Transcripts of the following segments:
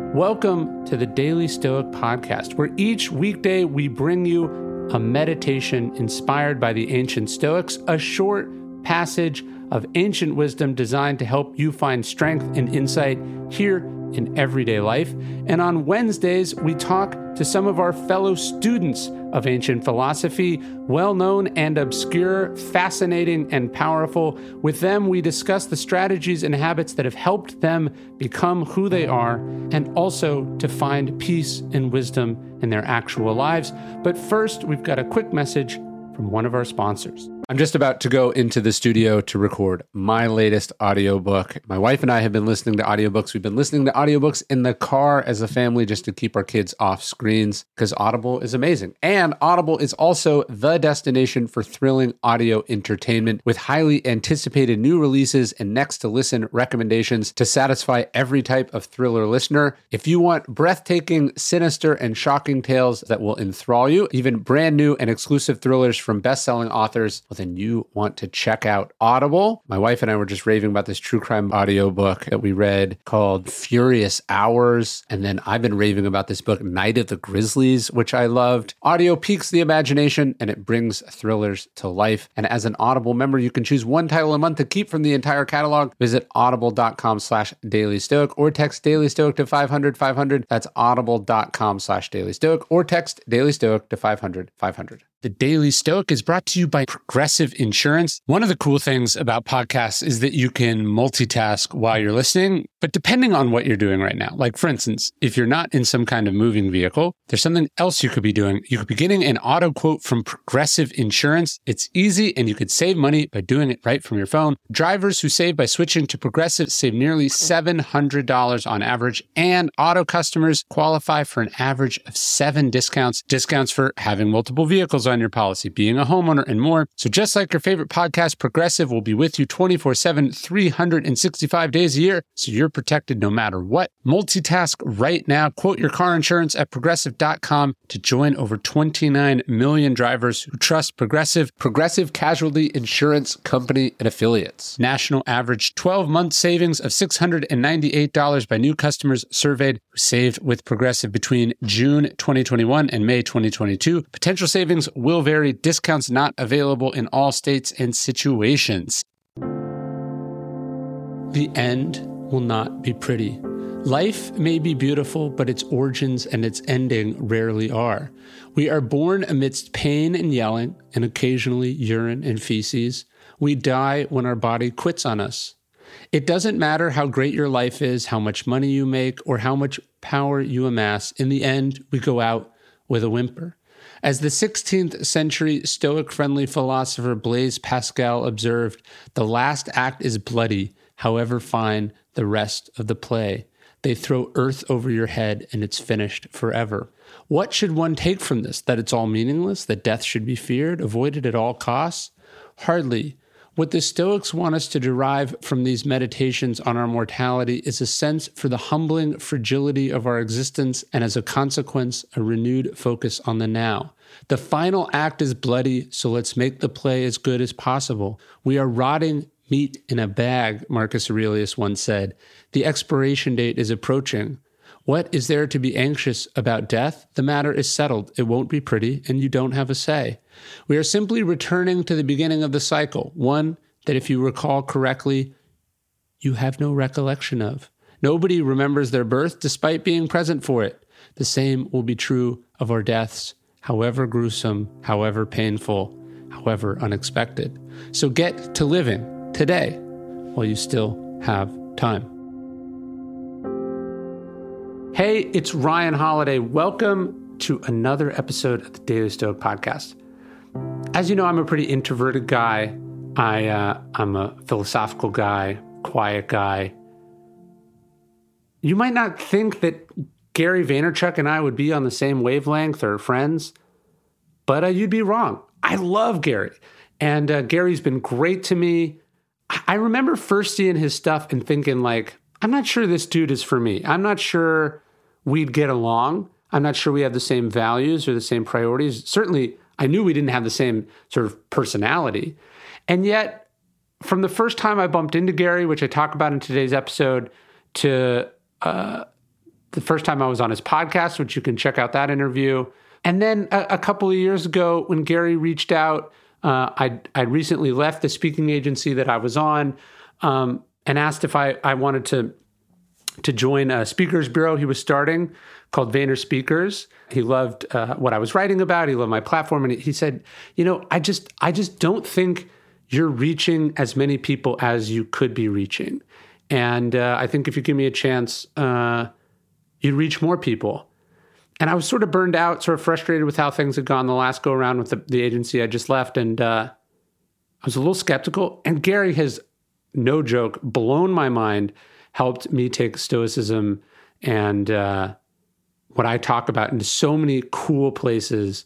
Welcome to the Daily Stoic Podcast, where each weekday we bring you a meditation inspired by the ancient Stoics, a short passage of ancient wisdom designed to help you find strength and insight here in everyday life. And on Wednesdays, we talk to some of our fellow students of ancient philosophy, well-known and obscure, fascinating and powerful. With them, we discuss the strategies and habits that have helped them become who they are, and also to find peace and wisdom in their actual lives. But first, we've got a quick message from one of our sponsors. I'm just about to go into the studio to record my latest audiobook. My wife and I have been listening to audiobooks. We've been listening to audiobooks in the car as a family just to keep our kids off screens because Audible is amazing. And Audible is also the destination for thrilling audio entertainment with highly anticipated new releases and next to listen recommendations to satisfy every type of thriller listener. If you want breathtaking, sinister, and shocking tales that will enthrall you, even brand new and exclusive thrillers from best-selling authors, then you want to check out Audible. My wife and I were just raving about this true crime audiobook that we read called Furious Hours. And then I've been raving about this book, Night of the Grizzlies, which I loved. Audio piques the imagination and it brings thrillers to life. And as an Audible member, you can choose one title a month to keep from the entire catalog. Visit audible.com/dailystoic or text Daily Stoic to 500-500. That's audible.com/dailystoic or text Daily Stoic to 500-500. The Daily Stoic is brought to you by Progressive Insurance. One of the cool things about podcasts is that you can multitask while you're listening, but depending on what you're doing right now. Like, for instance, if you're not in some kind of moving vehicle, there's something else you could be doing. You could be getting an auto quote from Progressive Insurance. It's easy and you could save money by doing it right from your phone. Drivers who save by switching to Progressive save nearly $700 on average, and auto customers qualify for an average of 7 discounts. Discounts for having multiple vehicles on your policy, being a homeowner, and more. So just like your favorite podcast, Progressive will be with you 24/7, 365 days a year, so you're protected no matter what. Multitask right now. Quote your car insurance at Progressive.com to join over 29 million drivers who trust Progressive. Progressive Casualty Insurance Company and Affiliates. National average 12-month savings of $698 by new customers surveyed who saved with Progressive between June 2021 and May 2022. Potential savings will vary. Discounts not available in all states and situations. The end will not be pretty. Life may be beautiful, but its origins and its ending rarely are. We are born amidst pain and yelling, and occasionally urine and feces. We die when our body quits on us. It doesn't matter how great your life is, how much money you make, or how much power you amass. In the end, we go out with a whimper. As the 16th century Stoic-friendly philosopher Blaise Pascal observed, the last act is bloody, however fine the rest of the play. They throw earth over your head and it's finished forever. What should one take from this? That it's all meaningless? That death should be feared, avoided at all costs? Hardly. What the Stoics want us to derive from these meditations on our mortality is a sense for the humbling fragility of our existence, and as a consequence, a renewed focus on the now. The final act is bloody, so let's make the play as good as possible. We are rotting meat in a bag, Marcus Aurelius once said. The expiration date is approaching. What is there to be anxious about death? The matter is settled. It won't be pretty, and you don't have a say. We are simply returning to the beginning of the cycle, one that, if you recall correctly, you have no recollection of. Nobody remembers their birth despite being present for it. The same will be true of our deaths, however gruesome, however painful, however unexpected. So get to living today while you still have time. Hey, it's Ryan Holiday. Welcome to another episode of the Daily Stoic Podcast. As you know, I'm a pretty introverted guy. I'm a philosophical guy, quiet guy. You might not think that Gary Vaynerchuk and I would be on the same wavelength or friends, but you'd be wrong. I love Gary, and Gary's been great to me. I remember first seeing his stuff and thinking, like, I'm not sure this dude is for me. I'm not sure we'd get along. I'm not sure we have the same values or the same priorities. Certainly, I knew we didn't have the same sort of personality. And yet, from the first time I bumped into Gary, which I talk about in today's episode, to the first time I was on his podcast, which you can check out that interview. And then a couple of years ago, when Gary reached out, I recently left the speaking agency that I was on, and asked if I wanted to join a speakers bureau he was starting called Vayner Speakers. He loved what I was writing about. He loved my platform. And he said, I just don't think you're reaching as many people as you could be reaching. And I think if you give me a chance, you'd reach more people. And I was sort of burned out, sort of frustrated with how things had gone the last go around with the agency I just left. And I was a little skeptical. And Gary has, no joke, blown my mind, helped me take Stoicism and what I talk about into so many cool places.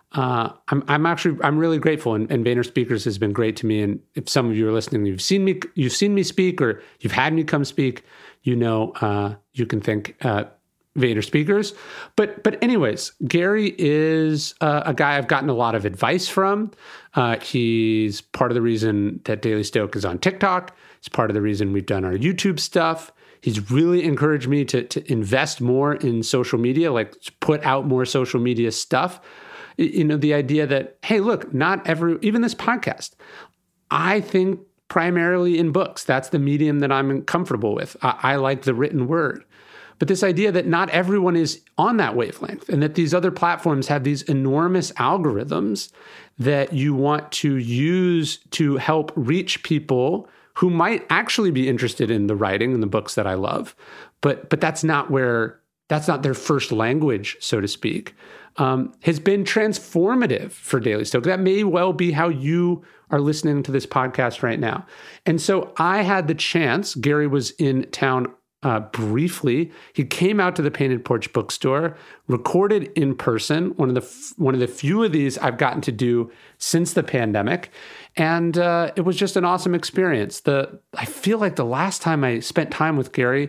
I'm really grateful, and Vayner Speakers has been great to me. And if some of you are listening, you've seen me speak, or you've had me come speak, you can thank Vayner Speakers. But anyways, Gary is a guy I've gotten a lot of advice from. He's part of the reason that Daily Stoic is on TikTok. He's part of the reason we've done our YouTube stuff. He's really encouraged me to invest more in social media, like put out more social media stuff. The idea that, hey, look, even this podcast, I think primarily in books. That's the medium that I'm comfortable with. I like the written word. But this idea that not everyone is on that wavelength, and that these other platforms have these enormous algorithms that you want to use to help reach people who might actually be interested in the writing and the books that I love, but that's not their first language, so to speak, has been transformative for Daily Stoic. That may well be how you are listening to this podcast right now. And so I had the chance. Gary was in town briefly. He came out to the Painted Porch bookstore, recorded in person, one of the few of these I've gotten to do since the pandemic. And it was just an awesome experience. I feel like the last time I spent time with Gary,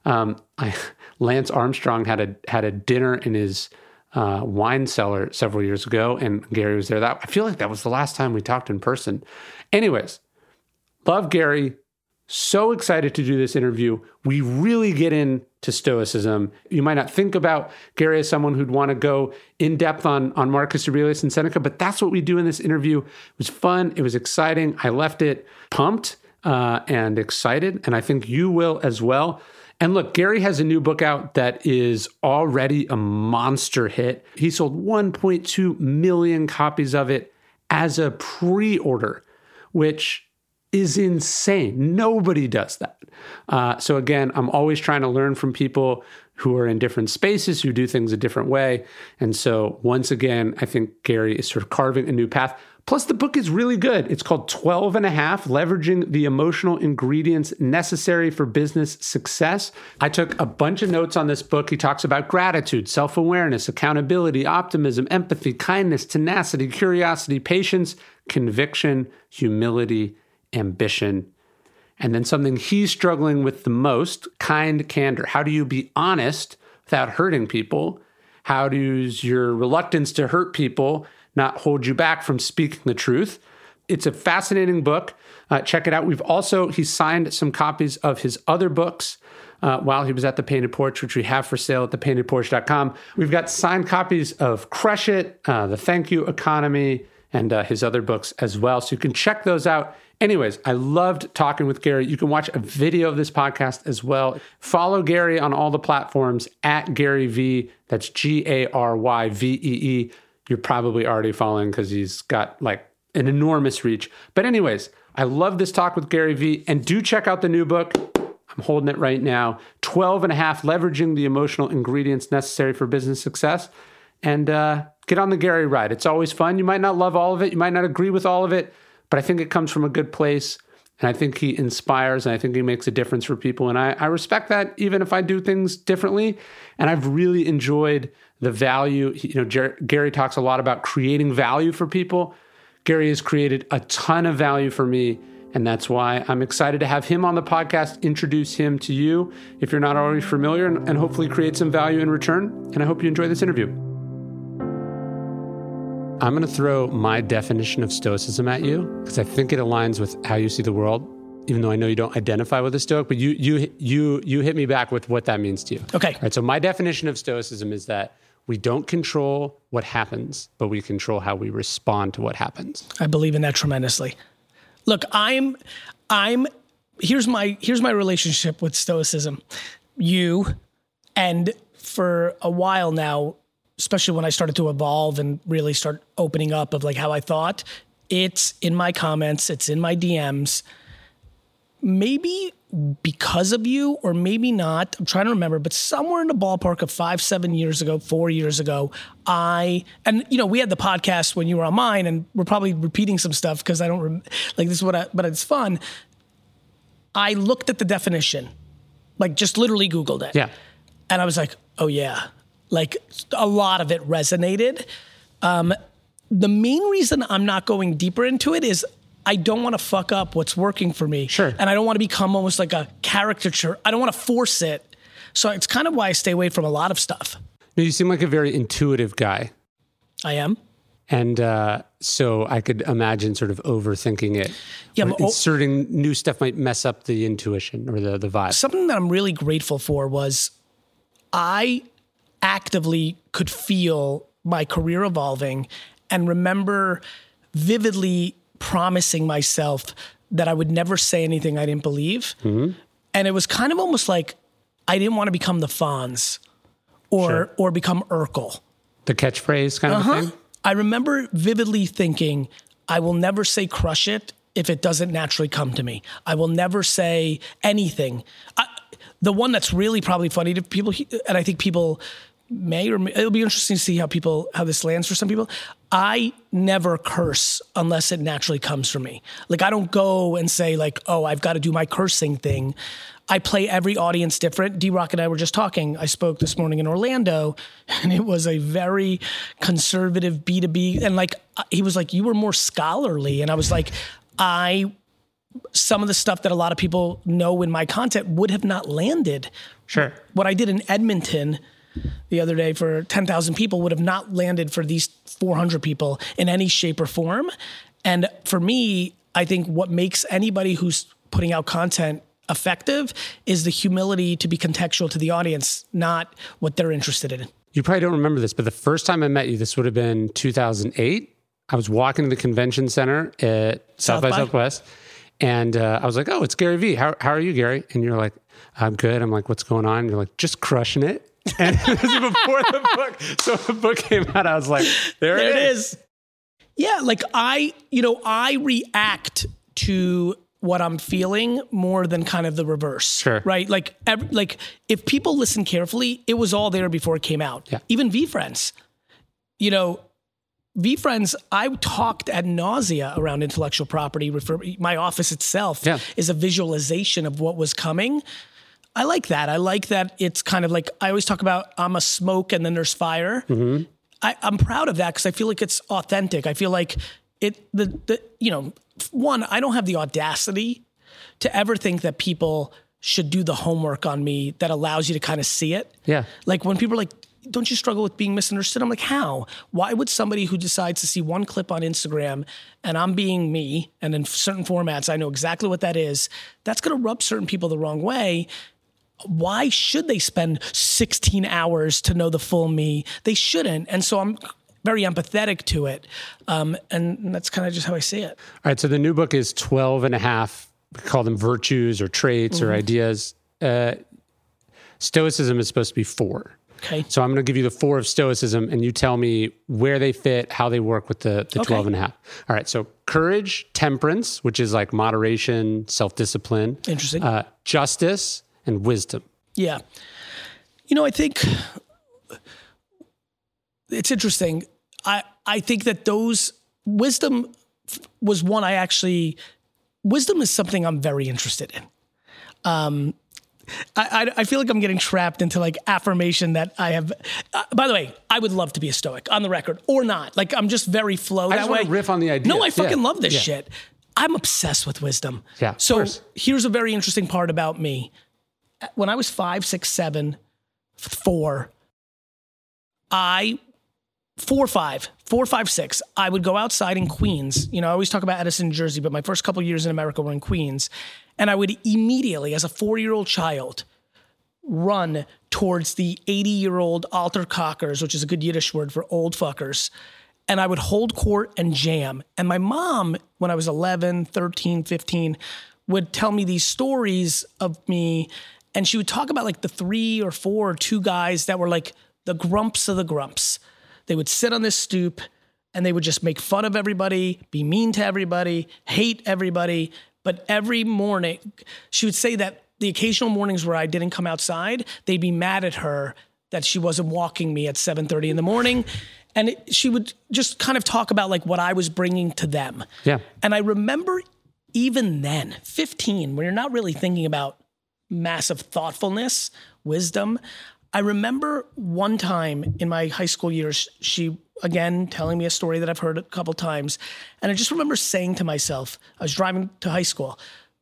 Lance Armstrong had a dinner in his wine cellar several years ago, and Gary was there. I feel like that was the last time we talked in person. Anyways, love Gary. So excited to do this interview. We really get into Stoicism. You might not think about Gary as someone who'd want to go in depth on Marcus Aurelius and Seneca, but that's what we do in this interview. It was fun. It was exciting. I left it pumped and excited, and I think you will as well. And look, Gary has a new book out that is already a monster hit. He sold 1.2 million copies of it as a pre-order, which is insane. Nobody does that. So again, I'm always trying to learn from people who are in different spaces, who do things a different way. And so once again, I think Gary is sort of carving a new path. Plus, the book is really good. It's called 12 and a Half, Leveraging the Emotional Ingredients Necessary for Business Success. I took a bunch of notes on this book. He talks about gratitude, self-awareness, accountability, optimism, empathy, kindness, tenacity, curiosity, patience, conviction, humility, ambition, and then something he's struggling with the most, kind candor. How do you be honest without hurting people? How does your reluctance to hurt people not hold you back from speaking the truth? It's a fascinating book. Check it out. He signed some copies of his other books while he was at the Painted Porch, which we have for sale at thepaintedporch.com. We've got signed copies of Crush It, The Thank You Economy, and his other books as well. So you can check those out. Anyways, I loved talking with Gary. You can watch a video of this podcast as well. Follow Gary on all the platforms at Gary V. That's GaryVee. You're probably already following because he's got like an enormous reach. But anyways, I love this talk with Gary V. And do check out the new book. I'm holding it right now. 12 and a Half, Leveraging the Emotional Ingredients Necessary for Business Success. And get on the Gary ride. It's always fun. You might not love all of it. You might not agree with all of it. But I think it comes from a good place, and I think he inspires, and I think he makes a difference for people. And I respect that, even if I do things differently. And I've really enjoyed the value. Gary talks a lot about creating value for people. Gary has created a ton of value for me, and that's why I'm excited to have him on the podcast, introduce him to you if you're not already familiar, and hopefully create some value in return. And I hope you enjoy this interview. I'm going to throw my definition of Stoicism at you because I think it aligns with how you see the world. even though I know you don't identify with a Stoic, but you hit me back with what that means to you. Okay. All right. So my definition of Stoicism is that we don't control what happens, but we control how we respond to what happens. I believe in that tremendously. Look, here's my relationship with Stoicism. And for a while now, especially when I started to evolve and really start opening up of like how I thought, it's in my comments, it's in my DMs. Maybe because of you, or maybe not, I'm trying to remember, but somewhere in the ballpark of 4 years ago, we had the podcast when you were on mine, and we're probably repeating some stuff because I don't, but it's fun. I looked at the definition, like just literally Googled it. Yeah. And I was like, oh yeah, like a lot of it resonated. The main reason I'm not going deeper into it is I don't want to fuck up what's working for me. Sure. And I don't want to become almost like a caricature. I don't want to force it. So it's kind of why I stay away from a lot of stuff. You seem like a very intuitive guy. I am. And so I could imagine sort of overthinking it. Yeah, inserting new stuff might mess up the intuition or the vibe. Something that I'm really grateful for was I actively could feel my career evolving and remember vividly promising myself that I would never say anything I didn't believe. Mm-hmm. And it was kind of almost like I didn't want to become the Fonz or become Urkel. The catchphrase kind of thing? I remember vividly thinking, I will never say crush it if it doesn't naturally come to me. I will never say anything. The one that's really probably funny to people, and I think people it'll be interesting to see how this lands for some people. I never curse unless it naturally comes from me. Like I don't go and say like, oh, I've got to do my cursing thing. I play every audience different. D-Rock and I were just talking. I spoke this morning in Orlando, and it was a very conservative B2B. And like, he was like, you were more scholarly. And I was like, some of the stuff that a lot of people know in my content would have not landed. Sure. What I did in Edmonton the other day for 10,000 people would have not landed for these 400 people in any shape or form. And for me, I think what makes anybody who's putting out content effective is the humility to be contextual to the audience, not what they're interested in. You probably don't remember this, but the first time I met you, this would have been 2008. I was walking to the convention center at South by Southwest, and I was like, oh, it's Gary Vee. How are you, Gary? And you're like, I'm good. I'm like, what's going on? And you're like, just crushing it. And this is before the book. So the book came out, I was like, there it is. Yeah, like I react to what I'm feeling more than kind of the reverse. Sure. Right? Like if people listen carefully, it was all there before it came out. Yeah. Even VeeFriends. VeeFriends, I talked ad nausea around intellectual property. My office itself is a visualization of what was coming. I like that. I like that it's kind of like, I always talk about I'm a smoke and then there's fire. Mm-hmm. I'm proud of that because I feel like it's authentic. I feel like one, I don't have the audacity to ever think that people should do the homework on me that allows you to kind of see it. Yeah. Like when people are like, don't you struggle with being misunderstood? I'm like, how? Why would somebody who decides to see one clip on Instagram and I'm being me and in certain formats, I know exactly what that is, that's going to rub certain people the wrong way. Why should they spend 16 hours to know the full me? They shouldn't. And so I'm very empathetic to it. And that's kind of just how I see it. All right. So the new book is 12 and a half, we call them virtues or traits or ideas. Stoicism is supposed to be 4. Okay. So I'm going to give you the 4 of Stoicism and you tell me where they fit, how they work with the 12 and a half. All right. So courage, temperance, which is like moderation, self-discipline. Interesting. Justice and wisdom. Yeah. I think it's interesting. I think that wisdom was one wisdom is something I'm very interested in. I feel like I'm getting trapped into like affirmation that I have. By the way, I would love to be a Stoic on the record or not. Like I'm just very flow that way. I just want to riff on the idea. No, I fucking love this shit. I'm obsessed with wisdom. Yeah. So here's a very interesting part about me. When I was 5, 6, 7, 4, 4, 5, 6, I would go outside in Queens. I always talk about Edison, Jersey, but my first couple years in America were in Queens. And I would immediately, as a 4-year-old child, run towards the 80-year-old alter cockers, which is a good Yiddish word for old fuckers. And I would hold court and jam. And my mom, when I was 11, 13, 15, would tell me these stories of me. And she would talk about like the 3 or 4 or 2 guys that were like the grumps of the grumps. They would sit on this stoop and they would just make fun of everybody, be mean to everybody, hate everybody. But every morning, she would say that the occasional mornings where I didn't come outside, they'd be mad at her that she wasn't walking me at 7:30 in the morning. And she would just kind of talk about like what I was bringing to them. Yeah. And I remember even then, 15, when you're not really thinking about massive thoughtfulness, wisdom, I remember one time in my high school years, she, again, telling me a story that I've heard a couple times. And I just remember saying to myself, I was driving to high school,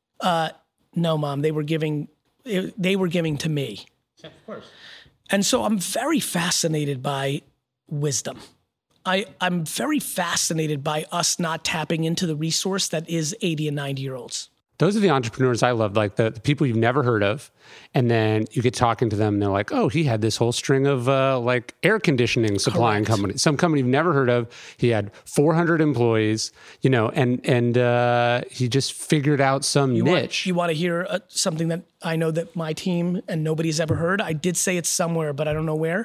no, Mom, they were giving to me. Yeah, of course. And so I'm very fascinated by wisdom. I'm very fascinated by us not tapping into the resource that is 80 and 90-year-olds. Those are the entrepreneurs I love, like the people you've never heard of. And then you get talking to them and they're like, oh, he had this whole string of like air conditioning supplying companies, some company you've never heard of. He had 400 employees, you know, and he just figured out some niche. You want to hear something that I know that my team and nobody's ever heard? I did say it's somewhere, but I don't know where.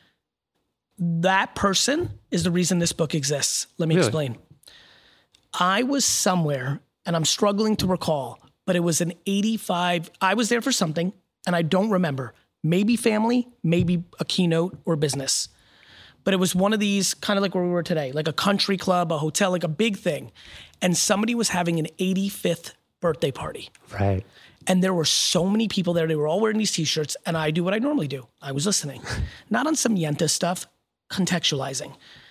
That person is the reason this book exists. Let me explain. I was somewhere, and I'm struggling to recall, but it was an 85. I was there for something, and I don't remember. Maybe family, maybe a keynote or business. But it was one of these, kind of like where we were today, like a country club, a hotel, like a big thing. And somebody was having an 85th birthday party. Right. And there were so many people there. They were all wearing these T-shirts, and I do what I normally do. I was listening. Not on some Yenta stuff, contextualizing.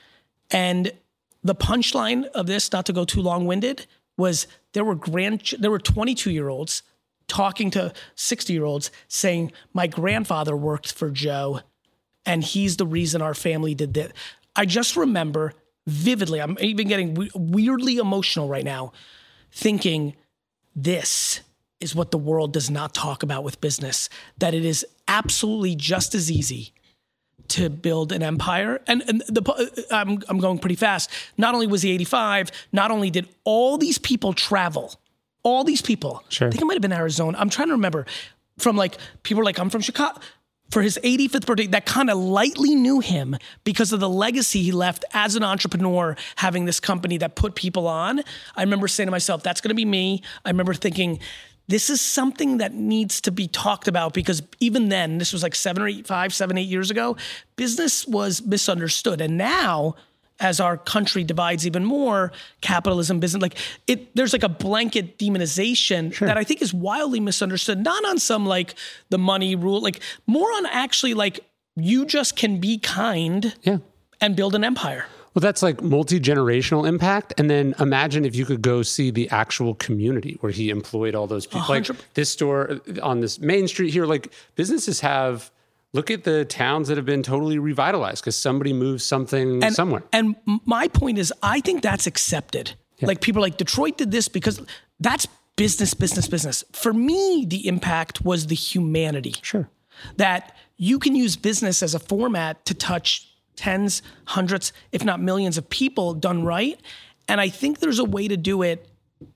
And the punchline of this, not to go too long-winded, was there were 22-year-olds talking to 60-year-olds saying, my grandfather worked for Joe, and he's the reason our family did that. I just remember vividly, I'm even getting weirdly emotional right now, thinking this is what the world does not talk about with business, that it is absolutely just as easy to build an empire. And I'm going pretty fast. Not only was he 85, not only did all these people travel, all these people, sure. I think it might've been Arizona. I'm trying to remember from like, people were like, I'm from Chicago. For his 85th birthday, that kind of lightly knew him because of the legacy he left as an entrepreneur, having this company that put people on. I remember saying to myself, that's going to be me. I remember thinking, this is something that needs to be talked about because even then, this was like 7, 8 years ago, business was misunderstood. And now, as our country divides even more, capitalism, business, there's like a blanket demonization sure. that I think is wildly misunderstood, not on some like the money rule, like more on actually like you just can be kind and build an empire. Well, that's like multi-generational impact. And then imagine if you could go see the actual community where he employed all those people. 100%. Like this store on this main street here, like businesses have, look at the towns that have been totally revitalized because somebody moved something somewhere. And my point is, I think that's accepted. Yeah. Like people are like, Detroit did this because that's business. For me, the impact was the humanity. Sure. That you can use business as a format to touch tens, hundreds, if not millions of people done right. And I think there's a way to do it.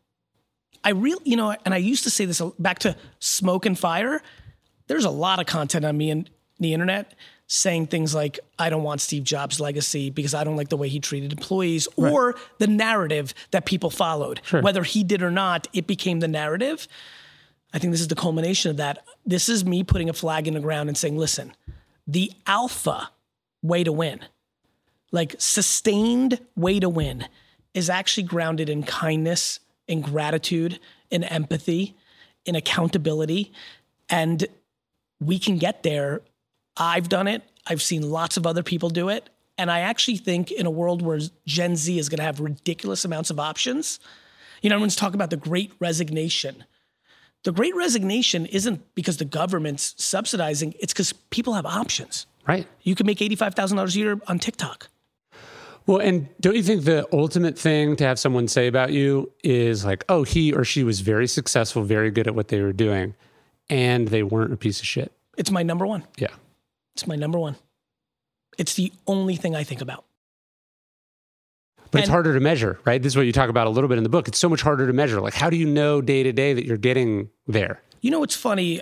And I used to say this back to smoke and fire. There's a lot of content on me and the internet saying things like, I don't want Steve Jobs' legacy because I don't like the way he treated employees or the narrative that people followed. Sure. Whether he did or not, it became the narrative. I think this is the culmination of that. This is me putting a flag in the ground and saying, listen, the alpha way to win, like sustained way to win, is actually grounded in kindness, in gratitude, in empathy, in accountability. And we can get there. I've done it. I've seen lots of other people do it. And I actually think in a world where Gen Z is going to have ridiculous amounts of options, everyone's talking about the Great Resignation. The Great Resignation isn't because the government's subsidizing, it's because people have options. Right. You can make $85,000 a year on TikTok. Well, and don't you think the ultimate thing to have someone say about you is like, oh, he or she was very successful, very good at what they were doing, and they weren't a piece of shit? It's my number one. Yeah. It's my number one. It's the only thing I think about. But it's harder to measure, right? This is what you talk about a little bit in the book. It's so much harder to measure. Like, how do you know day to day that you're getting there? You know, what's funny.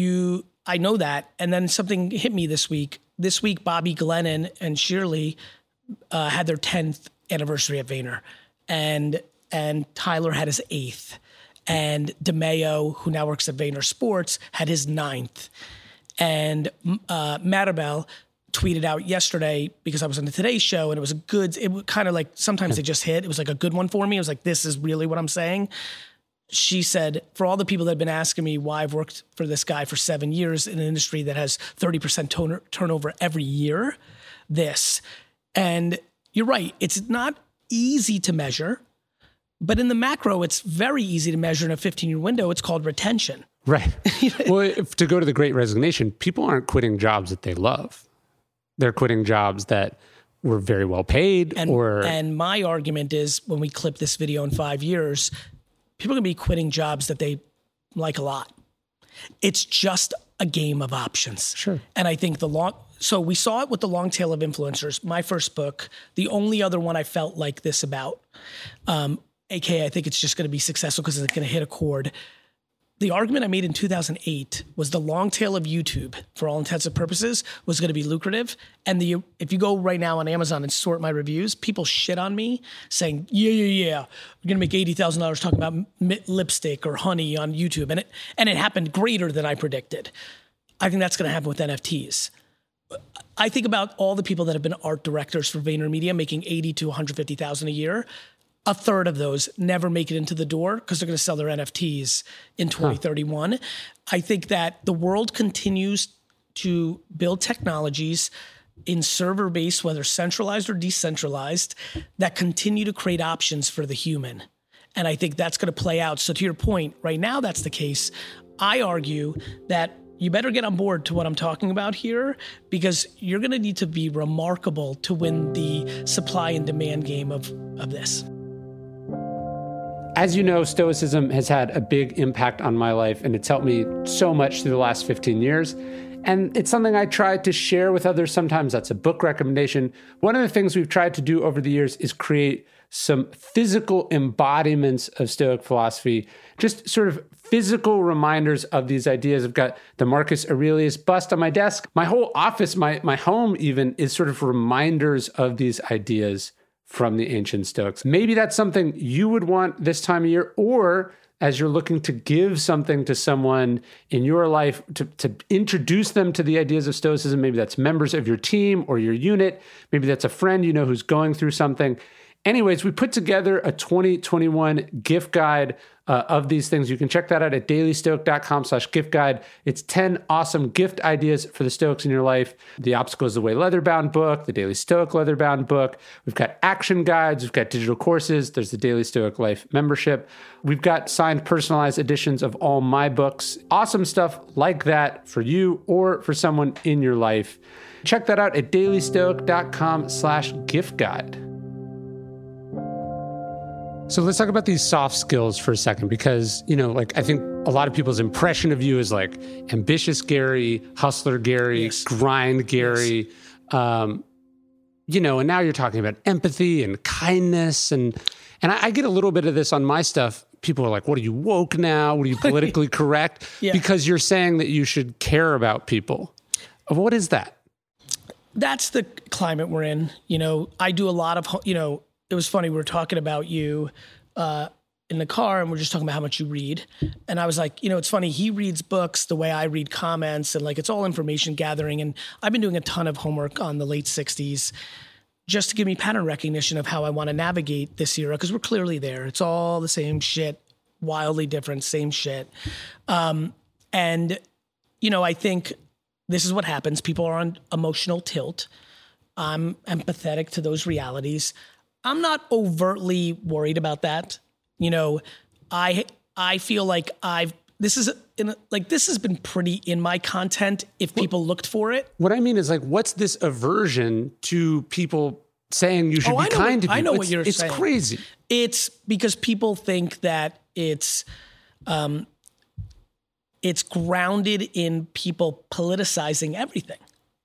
I know that. And then something hit me this week. This week, Bobby Glennon and Shirley had their 10th anniversary at Vayner. And Tyler had his 8th. And DeMeo, who now works at Vayner Sports, had his 9th. And Maribel tweeted out yesterday, because I was on the Today Show, and it was kind of like, sometimes they just hit. It was like a good one for me. It was like, this is really what I'm saying. She said, for all the people that have been asking me why I've worked for this guy for 7 years in an industry that has 30% turnover every year, this. And you're right, it's not easy to measure, but in the macro, it's very easy to measure in a 15-year window. It's called retention. Right. Well, to go to the Great Resignation, people aren't quitting jobs that they love. They're quitting jobs that were very well paid. And my argument is, when we clip this video in 5 years, people are going to be quitting jobs that they like a lot. It's just a game of options. Sure. And I think so we saw it with the long tail of influencers. My first book, the only other one I felt like this about, AKA I think it's just going to be successful because it's going to hit a chord. The argument I made in 2008 was the long tail of YouTube, for all intents and purposes, was going to be lucrative. And if you go right now on Amazon and sort my reviews, people shit on me saying, yeah, we're going to make $80,000 talking about lipstick or honey on YouTube. And it happened greater than I predicted. I think that's going to happen with NFTs. I think about all the people that have been art directors for VaynerMedia making $80,000 to $150,000 a year. A third of those never make it into the door because they're going to sell their NFTs in 2031. I think that the world continues to build technologies in server base, whether centralized or decentralized, that continue to create options for the human. And I think that's going to play out. So to your point, right now that's the case. I argue that you better get on board to what I'm talking about here, because you're going to need to be remarkable to win the supply and demand game of this. As you know, Stoicism has had a big impact on my life, and it's helped me so much through the last 15 years. And it's something I try to share with others. Sometimes that's a book recommendation. One of the things we've tried to do over the years is create some physical embodiments of Stoic philosophy, just sort of physical reminders of these ideas. I've got the Marcus Aurelius bust on my desk. My whole office, my home even, is sort of reminders of these ideas from the ancient Stoics. Maybe that's something you would want this time of year, or as you're looking to give something to someone in your life to introduce them to the ideas of Stoicism. Maybe that's members of your team or your unit. Maybe that's a friend you know who's going through something. Anyways, we put together a 2021 gift guide of these things. You can check that out at dailystoic.com/gift guide. It's 10 awesome gift ideas for the Stoics in your life. The Obstacle is the Way leather-bound book, the Daily Stoic leather-bound book. We've got action guides. We've got digital courses. There's the Daily Stoic Life membership. We've got signed, personalized editions of all my books. Awesome stuff like that for you or for someone in your life. Check that out at dailystoic.com/gift guide. So let's talk about these soft skills for a second, because, I think a lot of people's impression of you is like ambitious Gary, hustler Gary, yes, grind Gary, yes. And now you're talking about empathy and kindness. And I get a little bit of this on my stuff. People are like, what are you, woke now? What are you, politically correct? Yeah. Because you're saying that you should care about people. What is that? That's the climate we're in. I do a lot of, it was funny. We were talking about you in the car, and we're just talking about how much you read. And I was like, it's funny. He reads books the way I read comments, and it's all information gathering. And I've been doing a ton of homework on the late 60s just to give me pattern recognition of how I want to navigate this era, because we're clearly there. It's all the same shit, wildly different, same shit. I think this is what happens. People are on emotional tilt. I'm empathetic to those realities. I'm not overtly worried about that. I feel like this has been pretty in my content if people looked for it. What I mean is what's this aversion to people saying you should be kind to people. I know what you're saying. It's crazy. It's because people think that it's grounded in people politicizing everything.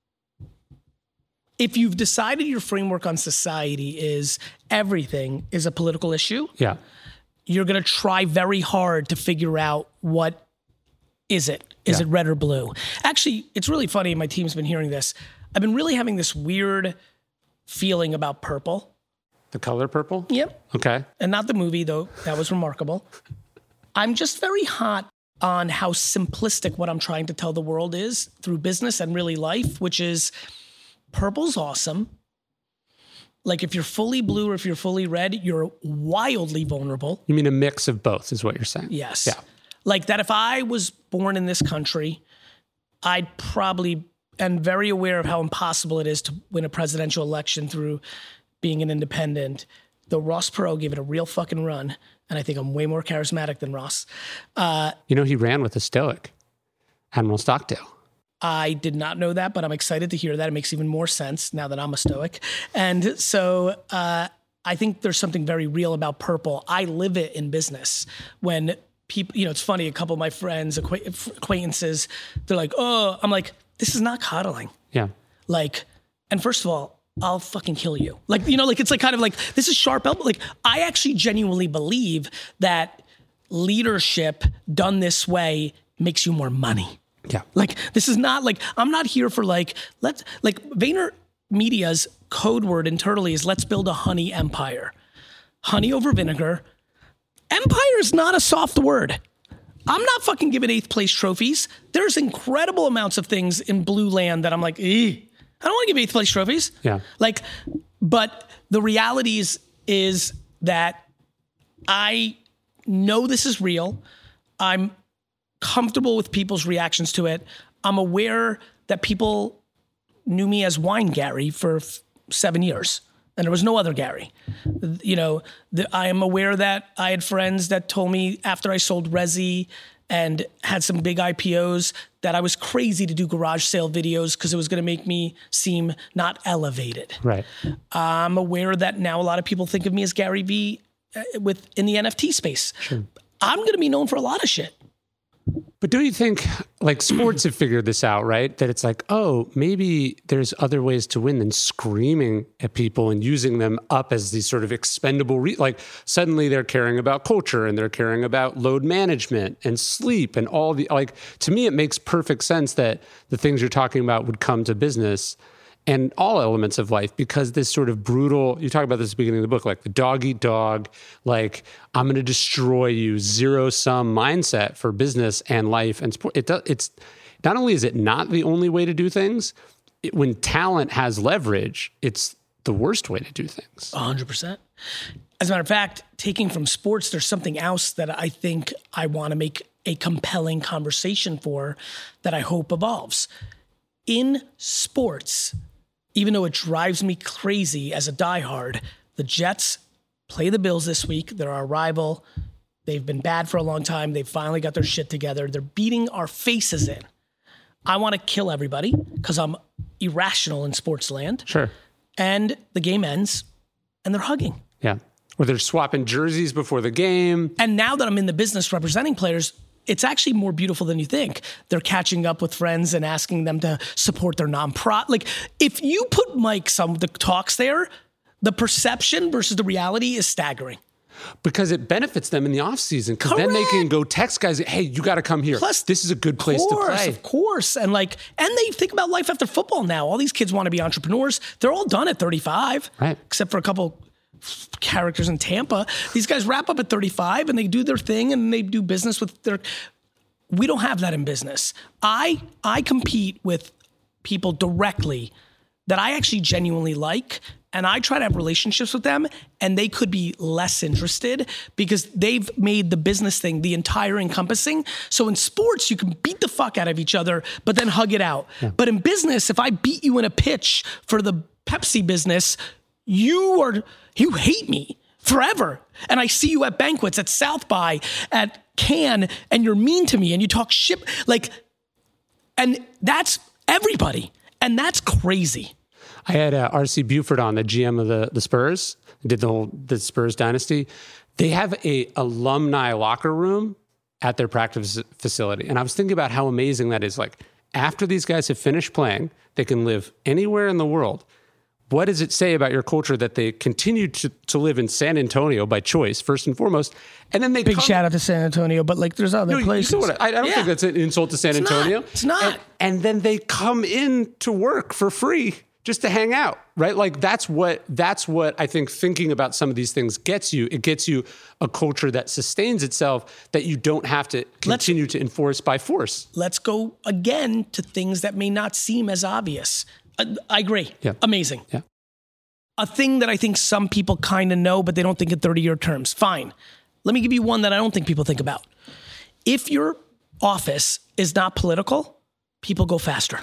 If you've decided your framework on society is everything is a political issue, you're going to try very hard to figure out what is it? Is it red or blue? Actually, it's really funny. My team's been hearing this. I've been really having this weird feeling about purple. The color purple? Yep. Okay. And not the movie, though. That was remarkable. I'm just very hot on how simplistic what I'm trying to tell the world is through business and really life, which is purple's awesome. Like if you're fully blue or if you're fully red, you're wildly vulnerable. You mean a mix of both is what you're saying? Yes. Yeah. Like that if I was born in this country, I'd probably, and very aware of how impossible it is to win a presidential election through being an independent, though Ross Perot gave it a real fucking run, and I think I'm way more charismatic than Ross. He ran with a Stoic, Admiral Stockdale. I did not know that, but I'm excited to hear that. It makes even more sense now that I'm a Stoic. And so I think there's something very real about purple. I live it in business. When people, it's funny, a couple of my friends, acquaintances, they're like, oh, I'm like, this is not coddling. Yeah. Like, and first of all, I'll fucking kill you. Like, it's like kind of like, this is sharp elbow. Like, I actually genuinely believe that leadership done this way makes you more money. Yeah. Like, this is not like, I'm not here for VaynerMedia's code word internally is let's build a honey empire. Honey over vinegar. Empire is not a soft word. I'm not fucking giving 8th place trophies. There's incredible amounts of things in Blue Land that I'm like, I don't want to give 8th place trophies. Yeah. Like, but the reality is that I know this is real. I'm comfortable with people's reactions to it. I'm aware that people knew me as Wine Gary for 7 years, and there was no other Gary. I am aware that I had friends that told me after I sold Resi and had some big IPOs that I was crazy to do garage sale videos because it was going to make me seem not elevated. Right. I'm aware that now a lot of people think of me as Gary Vee in the NFT space. Sure. I'm going to be known for a lot of shit. But do you think, like, sports have figured this out, right? That it's like, oh, maybe there's other ways to win than screaming at people and using them up as these sort of expendable, like suddenly they're caring about culture and they're caring about load management and sleep and all the, like, to me, it makes perfect sense that the things you're talking about would come to business and all elements of life, because this sort of brutal, you talk about this at the beginning of the book, like the dog eat dog, like I'm going to destroy you, zero sum mindset for business and life and sport. It's not only is it not the only way to do things, when talent has leverage, it's the worst way to do things. 100%. As a matter of fact, taking from sports, there's something else that I think I want to make a compelling conversation for that I hope evolves. In sports, even though it drives me crazy as a diehard, the Jets play the Bills this week. They're our rival. They've been bad for a long time. They've finally got their shit together. They're beating our faces in. I want to kill everybody because I'm irrational in sports land. Sure. And the game ends and they're hugging. Yeah. Or they're swapping jerseys before the game. And now that I'm in the business representing players, it's actually more beautiful than you think. They're catching up with friends and asking them to support their nonprofit. Like, if you put mics on the talks there, the perception versus the reality is staggering. Because it benefits them in the off season. Because then they can go text guys, hey, you got to come here. Plus, this is a good place to play. Of course. And they think about life after football now. All these kids want to be entrepreneurs. They're all done at 35. Right. Except for a couple characters in Tampa. These guys wrap up at 35 and they do their thing and they do business with their... We don't have that in business. I compete with people directly that I actually genuinely like, and I try to have relationships with them, and they could be less interested because they've made the business thing the entire encompassing. So in sports, you can beat the fuck out of each other, but then hug it out. Yeah. But in business, if I beat you in a pitch for the Pepsi business, you hate me forever. And I see you at banquets, at South by, at Cannes, and you're mean to me and you talk shit. And that's everybody. And that's crazy. I had R.C. Buford on, the GM of the Spurs, did the Spurs dynasty. They have a alumni locker room at their practice facility. And I was thinking about how amazing that is. Like, after these guys have finished playing, they can live anywhere in the world. What does it say about your culture that they continue to live in San Antonio by choice, first and foremost, and then they big shout out to San Antonio, but like there's other places. You know I don't think that's an insult to San Antonio. It's not. And then they come in to work for free just to hang out, right? Like that's what I think thinking about some of these things gets you. It gets you a culture that sustains itself, that you don't have to continue to enforce by force. Let's go again to things that may not seem as obvious. I agree. Yeah. Amazing. Yeah. A thing that I think some people kind of know, but they don't think in 30-year terms. Fine. Let me give you one that I don't think people think about. If your office is not political, people go faster.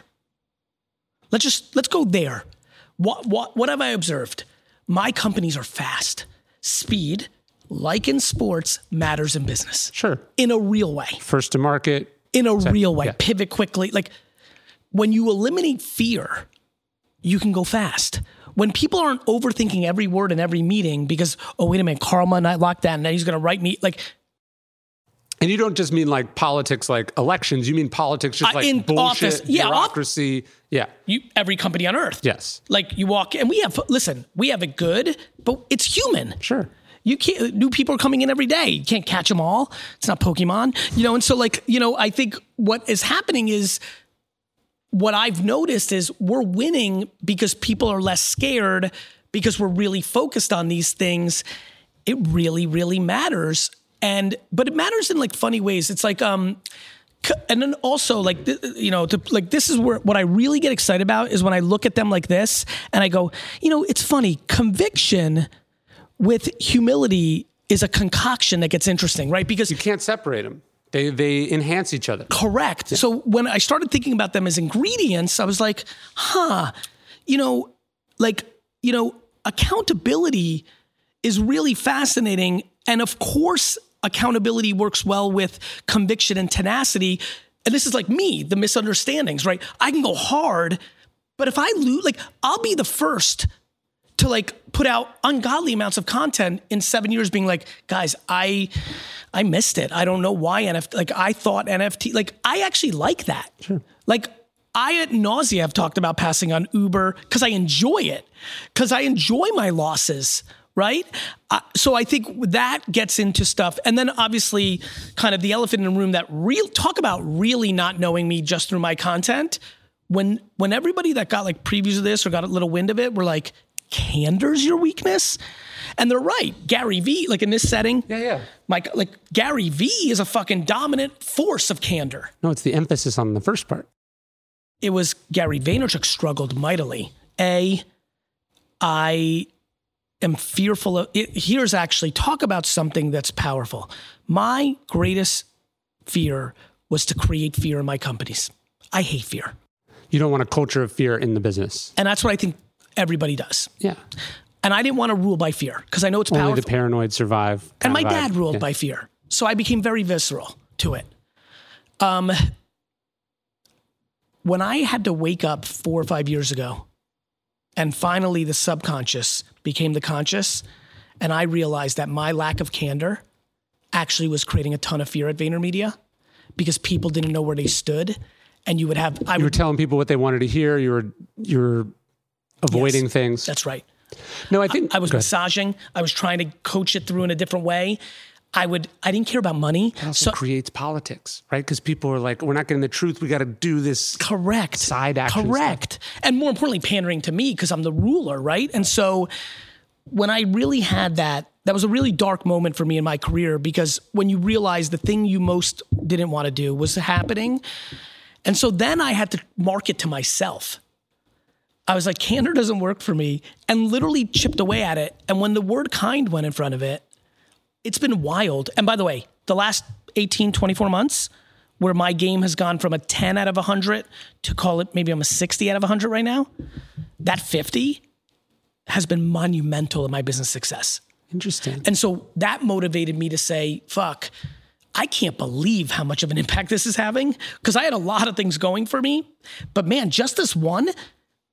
Let's go there. What have I observed? My companies are fast. Speed, like in sports, matters in business. Sure. In a real way. First to market. In a real way. Yeah. Pivot quickly. Like when you eliminate fear, you can go fast. When people aren't overthinking every word in every meeting because, oh, wait a minute, Carl might not lock that, and then he's going to write me, like. And you don't just mean like politics, like elections. You mean politics, just like in bullshit, office. Yeah, bureaucracy. Yeah. Every company on earth. Yes. Like you walk, and we have it good, but it's human. Sure. You can't, new people are coming in every day. You can't catch them all. It's not Pokemon, and so I think what is happening is, what I've noticed is we're winning because people are less scared because we're really focused on these things. It really, really matters. But it matters in like funny ways. It's like, and then also like, this is where what I really get excited about is when I look at them like this and I go, it's funny. Conviction with humility is a concoction that gets interesting, right? Because you can't separate them. They enhance each other. Correct. Yeah. So when I started thinking about them as ingredients, I was like, accountability is really fascinating. And of course, accountability works well with conviction and tenacity. And this is like me, the misunderstandings, right? I can go hard, but if I lose, I'll be the first to put out ungodly amounts of content in 7 years being like, guys, I missed it. I don't know why NFT, I thought NFT, I actually like that. Sure. I ad nauseam have talked about passing on Uber because I enjoy it, because I enjoy my losses, right? So I think that gets into stuff. And then obviously kind of the elephant in the room that talk about really not knowing me just through my content. When everybody that got previews of this or got a little wind of it were like, candor's your weakness? And they're right. Gary Vee, in this setting, Gary Vee is a fucking dominant force of candor. No, it's the emphasis on the first part. It was Gary Vaynerchuk struggled mightily. I am fearful of it. Here's actually talk about something that's powerful. My greatest fear was to create fear in my companies. I hate fear. You don't want a culture of fear in the business. And that's what I think everybody does. Yeah. And I didn't want to rule by fear because I know it's powerful. Only the paranoid survive. And my dad ruled by fear. So I became very visceral to it. When I had to wake up 4 or 5 years ago and finally the subconscious became the conscious, and I realized that my lack of candor actually was creating a ton of fear at VaynerMedia because people didn't know where they stood. And you would have... You were telling people what they wanted to hear. You were avoiding things. That's right. No, I think... I was massaging. I was trying to coach it through in a different way. I didn't care about money. It also creates politics, right? Because people are like, we're not getting the truth. We got to do this. Correct. Side action. Correct. Stuff. And more importantly, pandering to me because I'm the ruler, right? And so when I really had that was a really dark moment for me in my career because when you realize the thing you most didn't want to do was happening. And so then I had to market to myself. I was like, candor doesn't work for me, and literally chipped away at it. And when the word kind went in front of it, it's been wild. And by the way, the last 18, 24 months, where my game has gone from a 10 out of 100 to call it maybe I'm a 60 out of 100 right now, that 50 has been monumental in my business success. Interesting. And so that motivated me to say, fuck, I can't believe how much of an impact this is having because I had a lot of things going for me. But man, just this one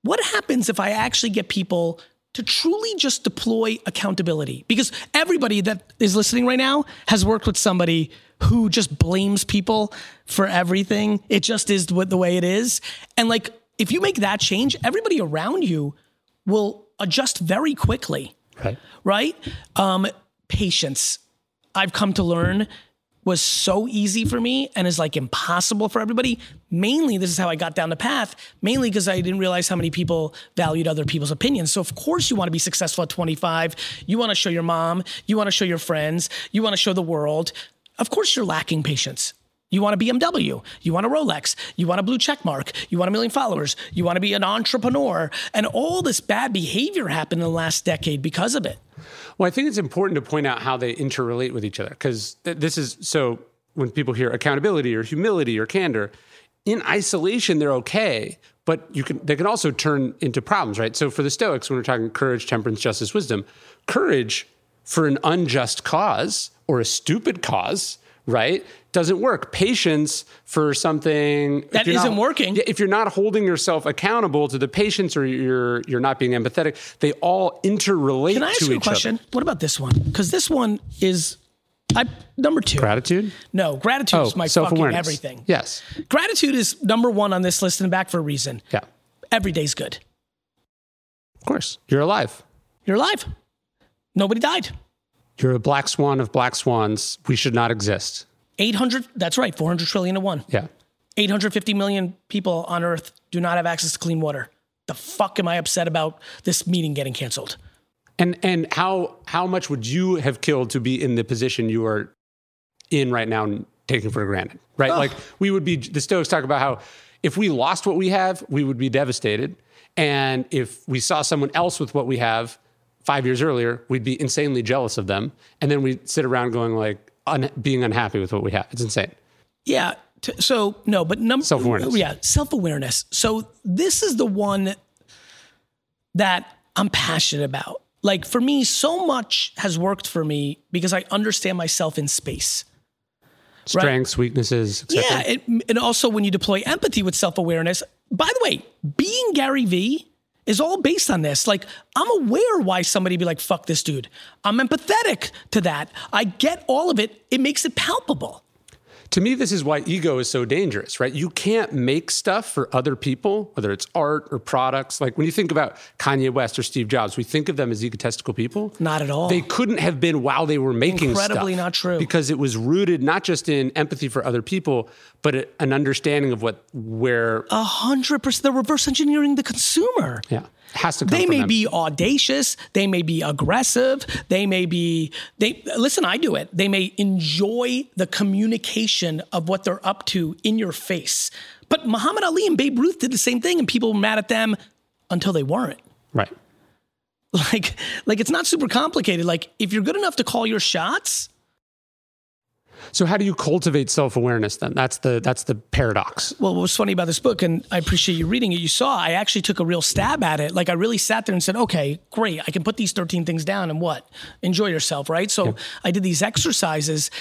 what happens if I actually get people to truly just deploy accountability? Because everybody that is listening right now has worked with somebody who just blames people for everything. It just is the way it is. And like, if you make that change, everybody around you will adjust very quickly. Right? Patience, I've come to learn, was so easy for me and is like impossible for everybody. Mainly, this is how I got down the path, mainly because I didn't realize how many people valued other people's opinions. So of course you want to be successful at 25. You want to show your mom, you want to show your friends, you want to show the world. Of course you're lacking patience. You want a BMW, you want a Rolex, you want a blue check mark, you want 1 million followers, you want to be an entrepreneur. And all this bad behavior happened in the last decade because of it. Well, I think it's important to point out how they interrelate with each other, because this is, so when people hear accountability or humility or candor, in isolation, they're okay, but they can also turn into problems, right? So for the Stoics, when we're talking courage, temperance, justice, wisdom, courage for an unjust cause or a stupid cause, right, doesn't work. Patience for something that isn't working. If you're not holding yourself accountable to the patience, or you're not being empathetic, they all interrelate to each other. Can I ask you a question? What about this one? Because this one is number 2. Gratitude? No, gratitude is my fucking everything. Yes. Gratitude is number 1 on this list and back for a reason. Yeah. Every day's good. Of course. You're alive. You're alive. Nobody died. You're a black swan of black swans. We should not exist. 800, that's right, 400 trillion to 1. Yeah. 850 million people on Earth do not have access to clean water. The fuck am I upset about this meeting getting canceled? And how much would you have killed to be in the position you are in right now and taken for granted, right? Like the Stoics talk about how if we lost what we have, we would be devastated. And if we saw someone else with what we have 5 years earlier, we'd be insanely jealous of them. And then we'd sit around going like, being unhappy with what we have. It's insane. Yeah. Self-awareness. Yeah. Self-awareness. So this is the one that I'm passionate about. Like for me, so much has worked for me because I understand myself in space. Strengths, weaknesses, etc. Yeah. And also when you deploy empathy with self-awareness, by the way, being Gary Vee is all based on this. Like, I'm aware why somebody be like, fuck this dude. I'm empathetic to that. I get all of it. It makes it palpable. To me, this is why ego is so dangerous, right? You can't make stuff for other people, whether it's art or products. Like when you think about Kanye West or Steve Jobs, we think of them as egotistical people. Not at all. They couldn't have been while they were making Incredibly stuff. Not true. Because it was rooted not just in empathy for other people, but an understanding of where 100%. They're reverse engineering the consumer. Yeah. Has to come they from may them. be audacious. They may be aggressive. Listen, I do it. They may enjoy the communication of what they're up to in your face. But Muhammad Ali and Babe Ruth did the same thing and people were mad at them until they weren't. Right. Like it's not super complicated. Like if you're good enough to call your shots. So how do you cultivate self-awareness then? That's the paradox. Well, what was funny about this book, and I appreciate you reading it, you saw I actually took a real stab at it. Like I really sat there and said, okay, great. I can put these 13 things down and what? Enjoy yourself, right? So I did these exercises.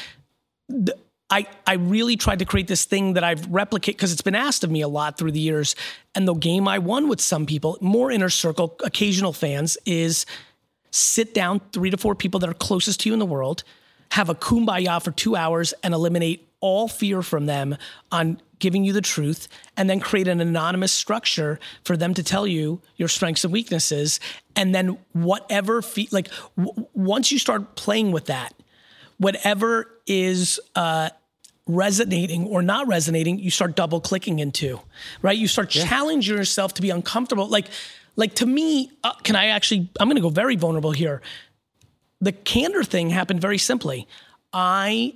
I really tried to create this thing that I've replicated because it's been asked of me a lot through the years. And the game I won with some people, more inner circle, occasional fans, is sit down 3 to 4 people that are closest to you in the world, have a kumbaya for 2 hours and eliminate all fear from them on giving you the truth, and then create an anonymous structure for them to tell you your strengths and weaknesses. And then whatever, once you start playing with that, whatever is resonating or not resonating, you start double clicking into, right? You start challenging yourself to be uncomfortable. Like to me, I'm going to go very vulnerable here. The candor thing happened very simply. I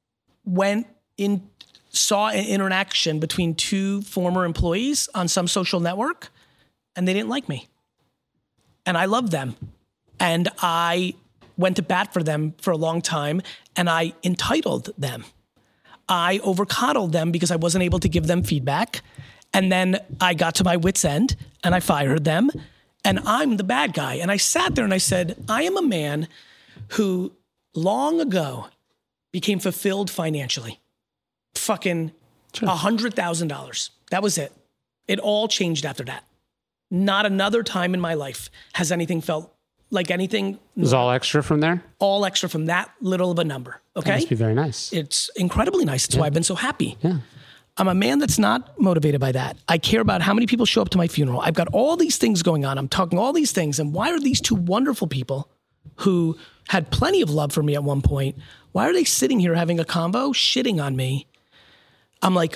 saw an interaction between 2 former employees on some social network, and they didn't like me. And I loved them. And I went to bat for them for a long time, and I entitled them. I overcoddled them because I wasn't able to give them feedback. And then I got to my wit's end, and I fired them, and I'm the bad guy. And I sat there and I said, I am a man who long ago became fulfilled financially. Fucking $100,000. That was it. It all changed after that. Not another time in my life has anything felt like anything. It was all extra from there? All extra from that little of a number. Okay. That must be very nice. It's incredibly nice. That's why I've been so happy. Yeah. I'm a man that's not motivated by that. I care about how many people show up to my funeral. I've got all these things going on. I'm talking all these things. And why are these two wonderful people who had plenty of love for me at one point, why are they sitting here having a convo, shitting on me? I'm like,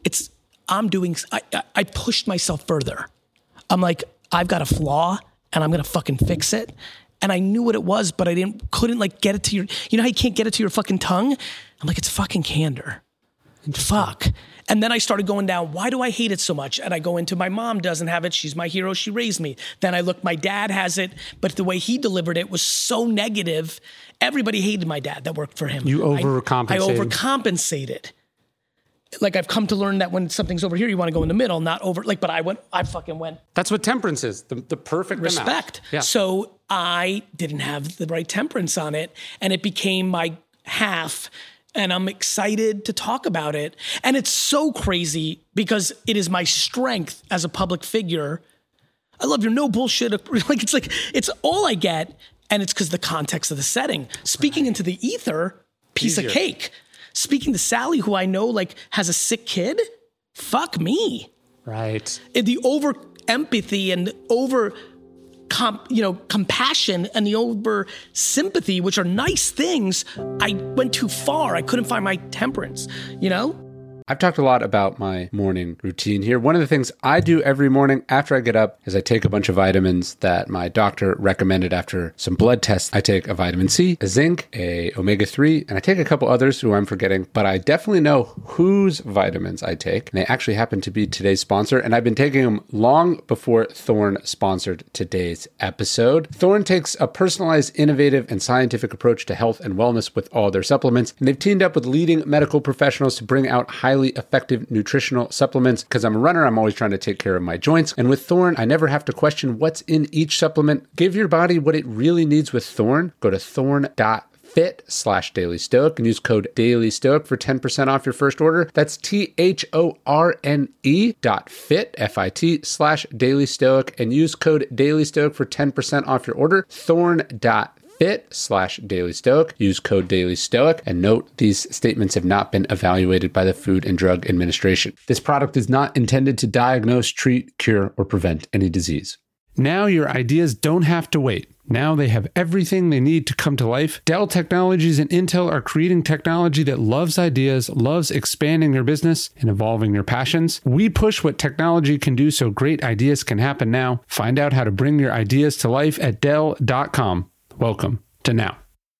I pushed myself further. I'm like, I've got a flaw and I'm going to fucking fix it. And I knew what it was, but couldn't like get it to you know how you can't get it to your fucking tongue? I'm like, it's fucking candor. Fuck. And then I started going down, why do I hate it so much? And I go into, my mom doesn't have it. She's my hero. She raised me. Then I look, my dad has it, but the way he delivered it was so negative. Everybody hated my dad that worked for him. You overcompensated. I overcompensated. Like I've come to learn that when something's over here, you want to go in the middle, not over, like, but I fucking went. That's what temperance is, the perfect respect. Amount. Yeah. So I didn't have the right temperance on it, and it became my half. And I'm excited to talk about it. And it's so crazy because it is my strength as a public figure. I love your no bullshit. It's all I get. And it's because the context of the setting. Speaking into the ether, piece of cake. Speaking to Sally, who I know like has a sick kid, fuck me. Right. The over empathy and over compassion and the over sympathy, which are nice things, I went too far. I couldn't find my temperance, I've talked a lot about my morning routine here. One of the things I do every morning after I get up is I take a bunch of vitamins that my doctor recommended after some blood tests. I take a vitamin C, a zinc, a omega-3, and I take a couple others who I'm forgetting, but I definitely know whose vitamins I take. And they actually happen to be today's sponsor, and I've been taking them long before Thorne sponsored today's episode. Thorne takes a personalized, innovative, and scientific approach to health and wellness with all their supplements, and they've teamed up with leading medical professionals to bring out highly effective nutritional supplements. Because I'm a runner, I'm always trying to take care of my joints. And with Thorne, I never have to question what's in each supplement. Give your body what it really needs with Thorne. Go to thorne.fit/dailystoic and use code dailystoic for 10% off your first order. That's THORNE.fit, FIT/dailystoic, and use code dailystoic for 10% off your order. Thorne.fit/dailystoic. Use code dailystoic, and note these statements have not been evaluated by the Food and Drug Administration. This product is not intended to diagnose, treat, cure, or prevent any disease. Now your ideas don't have to wait. Now they have everything they need to come to life. Dell Technologies and Intel are creating technology that loves ideas, loves expanding your business, and evolving your passions. We push what technology can do so great ideas can happen now. Find out how to bring your ideas to life at Dell.com. Welcome to Now.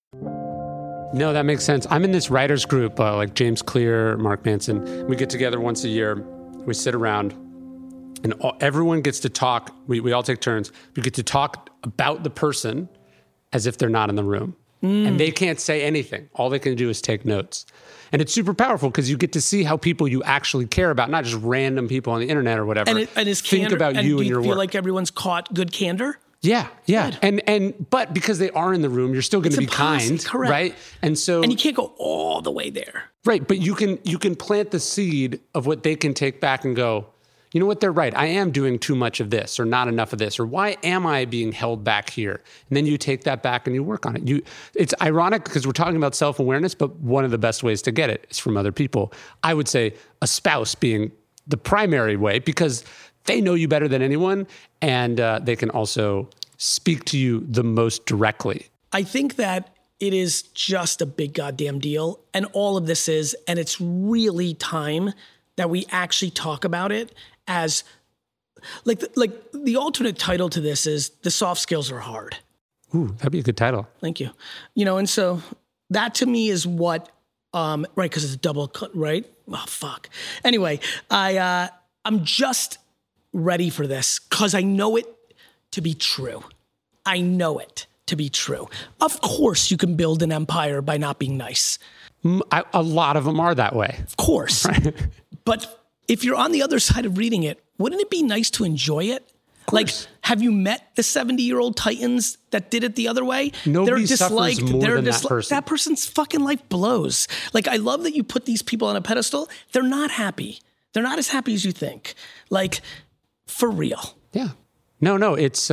No, that makes sense. I'm in this writers group, like James Clear, Mark Manson. We get together once a year. We sit around, and everyone gets to talk. We all take turns. We get to talk about the person as if they're not in the room. And they can't say anything. All they can do is take notes. And it's super powerful because you get to see how people you actually care about, not just random people on the internet or whatever, and think about you and your work. Do you feel like everyone's caught good candor? Yeah. But because they are in the room, you're still going to be kind, correct. Right? And you can't go all the way there. Right, but you can plant the seed of what they can take back and go, you know what, they're right. I am doing too much of this or not enough of this, or why am I being held back here? And then you take that back and you work on it. It's ironic because we're talking about self-awareness, but one of the best ways to get it is from other people. I would say a spouse being the primary way, because they know you better than anyone, and they can also speak to you the most directly. I think that it is just a big goddamn deal, and all of this is, and it's really time that we actually talk about it as, like the alternate title to this is The Soft Skills Are Hard. Ooh, that'd be a good title. Thank you. And so that to me is what, right, because it's a double cut, right? Oh, fuck. Anyway, I'm just ready for this because I know it to be true. I know it to be true. Of course, you can build an empire by not being nice. A lot of them are that way. Of course. Right. But if you're on the other side of reading it, wouldn't it be nice to enjoy it? Like, have you met the 70-year-old Titans that did it the other way? Nobody suffers more than that person. That person's fucking life blows. Like, I love that you put these people on a pedestal. They're not happy. They're not as happy as you think. Like, for real. Yeah. No, it's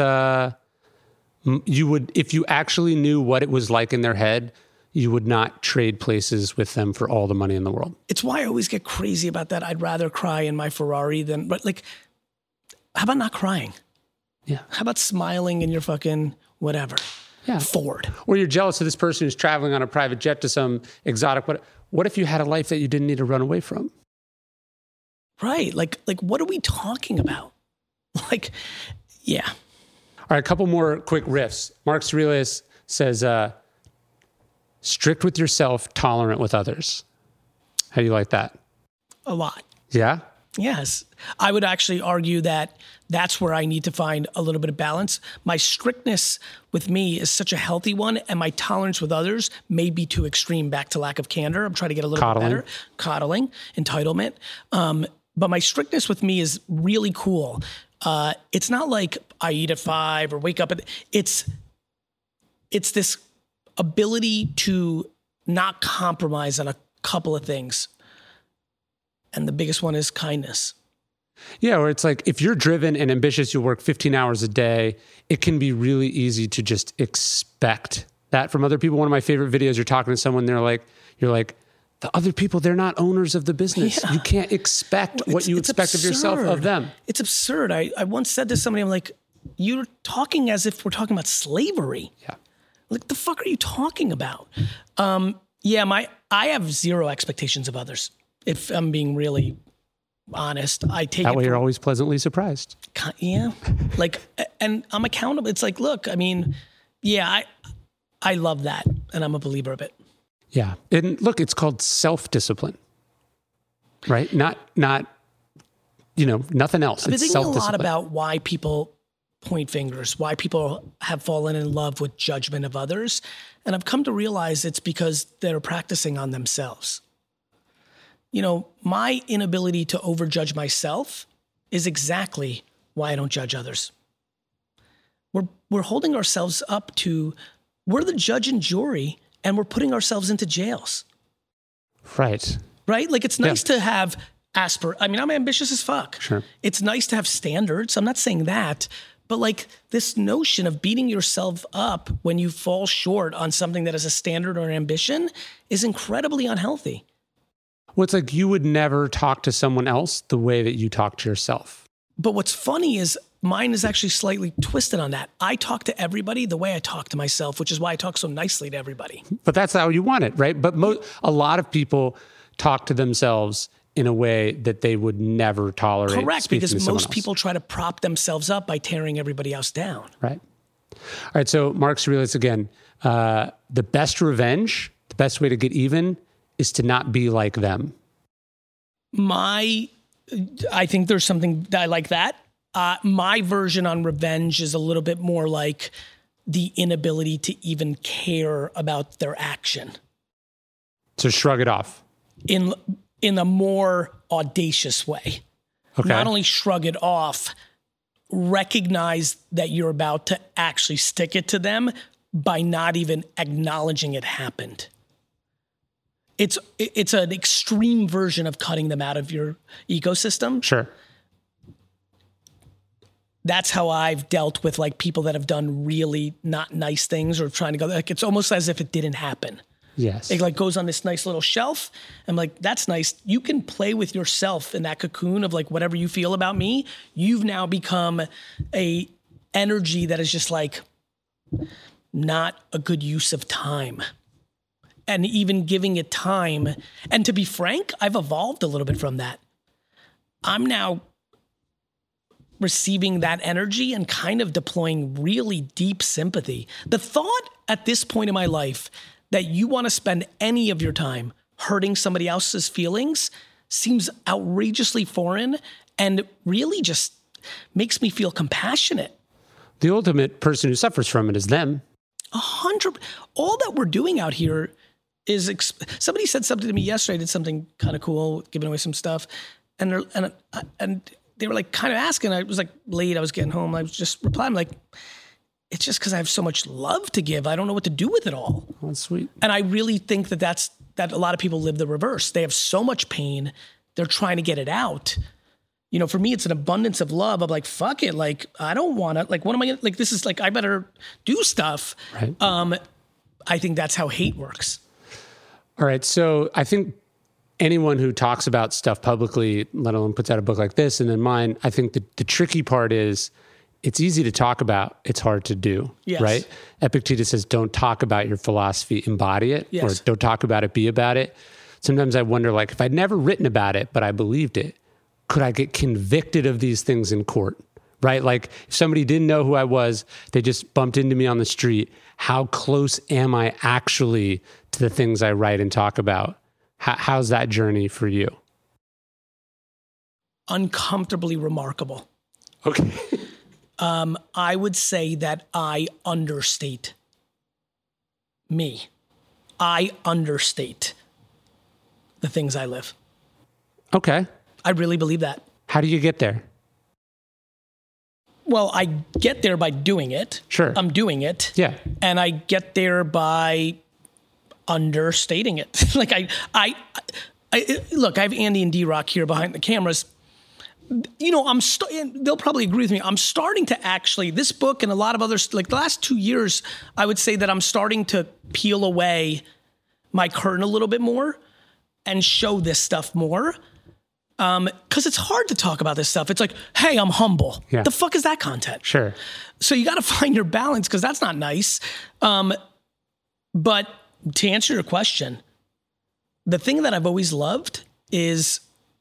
you would, if you actually knew what it was like in their head, you would not trade places with them for all the money in the world. It's why I always get crazy about that. I'd rather cry in my Ferrari than, but like, how about not crying? Yeah. How about smiling in your fucking whatever? Yeah. Ford. Or you're jealous of this person who's traveling on a private jet to some exotic, what if you had a life that you didn't need to run away from? Right. Like what are we talking about? Like, yeah. All right, a couple more quick riffs. Marcus Aurelius says, strict with yourself, tolerant with others. How do you like that? A lot. Yeah? Yes. I would actually argue that that's where I need to find a little bit of balance. My strictness with me is such a healthy one, and my tolerance with others may be too extreme, back to lack of candor. I'm trying to get a little bit better. Coddling, entitlement. But my strictness with me is really cool. It's not like I eat at 5 or wake up at, it's this ability to not compromise on a couple of things. And the biggest one is kindness. Yeah, or it's like if you're driven and ambitious, you work 15 hours a day, it can be really easy to just expect that from other people. One of my favorite videos, you're talking to someone, you're like, the other people, they're not owners of the business. Yeah. You can't expect what you expect of yourself of them. It's absurd. I once said to somebody, I'm like, you're talking as if we're talking about slavery. Yeah. Like, the fuck are you talking about? I have zero expectations of others. If I'm being really honest, I take that way you're always pleasantly surprised. Yeah. Like, and I'm accountable. It's like, look, I mean, yeah, I love that. And I'm a believer of it. Yeah. And look, it's called self-discipline, right? Not, nothing else. I've been thinking a lot about why people point fingers, why people have fallen in love with judgment of others. And I've come to realize it's because they're practicing on themselves. My inability to overjudge myself is exactly why I don't judge others. We're holding ourselves up to, we're the judge and jury, and we're putting ourselves into jails. Right. Right? Like, it's nice to have I'm ambitious as fuck. Sure. It's nice to have standards. I'm not saying that. But like, this notion of beating yourself up when you fall short on something that is a standard or an ambition is incredibly unhealthy. Well, it's like you would never talk to someone else the way that you talk to yourself. But what's funny is mine is actually slightly twisted on that. I talk to everybody the way I talk to myself, which is why I talk so nicely to everybody. But that's how you want it, right? But a lot of people talk to themselves in a way that they would never tolerate. Correct, because most people try to prop themselves up by tearing everybody else down. Right. All right, so Marcus Aurelius again, the best revenge, the best way to get even is to not be like them. I think there's something that I like that. My version on revenge is a little bit more like the inability to even care about their action. So shrug it off. In a more audacious way. Okay. Not only shrug it off, recognize that you're about to actually stick it to them by not even acknowledging it happened. It's an extreme version of cutting them out of your ecosystem. Sure. That's how I've dealt with like people that have done really not nice things or trying to go, like, it's almost as if it didn't happen. Yes. It like goes on this nice little shelf. I'm like, that's nice. You can play with yourself in that cocoon of like whatever you feel about me. You've now become a energy that is just like not a good use of time. And even giving it time. And to be frank, I've evolved a little bit from that. I'm now receiving that energy and kind of deploying really deep sympathy. The thought at this point in my life that you want to spend any of your time hurting somebody else's feelings seems outrageously foreign and really just makes me feel compassionate. The ultimate person who suffers from it is them. 100%. All that we're doing out here is, somebody said something to me yesterday, I did something kind of cool, giving away some stuff. And they were like kind of asking, I was like late, I was getting home. I was just replying like, it's just because I have so much love to give. I don't know what to do with it all. Oh, that's sweet. And I really think that a lot of people live the reverse. They have so much pain. They're trying to get it out. for me, it's an abundance of love of like, fuck it. Like, I don't want to, like, what am I going to, like, this is like, I better do stuff. Right. I think that's how hate works. All right. So I think anyone who talks about stuff publicly, let alone puts out a book like this and then mine, I think the tricky part is it's easy to talk about, it's hard to do, yes. right? Epictetus says, don't talk about your philosophy, embody it, yes. or don't talk about it, be about it. Sometimes I wonder, like, if I'd never written about it, but I believed it, could I get convicted of these things in court, right? Like, if somebody didn't know who I was, they just bumped into me on the street, how close am I actually to the things I write and talk about? How's that journey for you? Uncomfortably remarkable. Okay. I would say that I understate me. I understate the things I live. Okay. I really believe that. How do you get there? Well, I get there by doing it. Sure. I'm doing it. Yeah. And I get there by understating it. Like I look, I have Andy and D-Rock here behind the cameras. They'll probably agree with me. I'm starting to actually, this book and a lot of others, like the last 2 years, I would say that I'm starting to peel away my curtain a little bit more and show this stuff more. Because it's hard to talk about this stuff. It's like, hey, I'm humble. Yeah. The fuck is that content? Sure. So you got to find your balance because that's not nice. But to answer your question, the thing that I've always loved is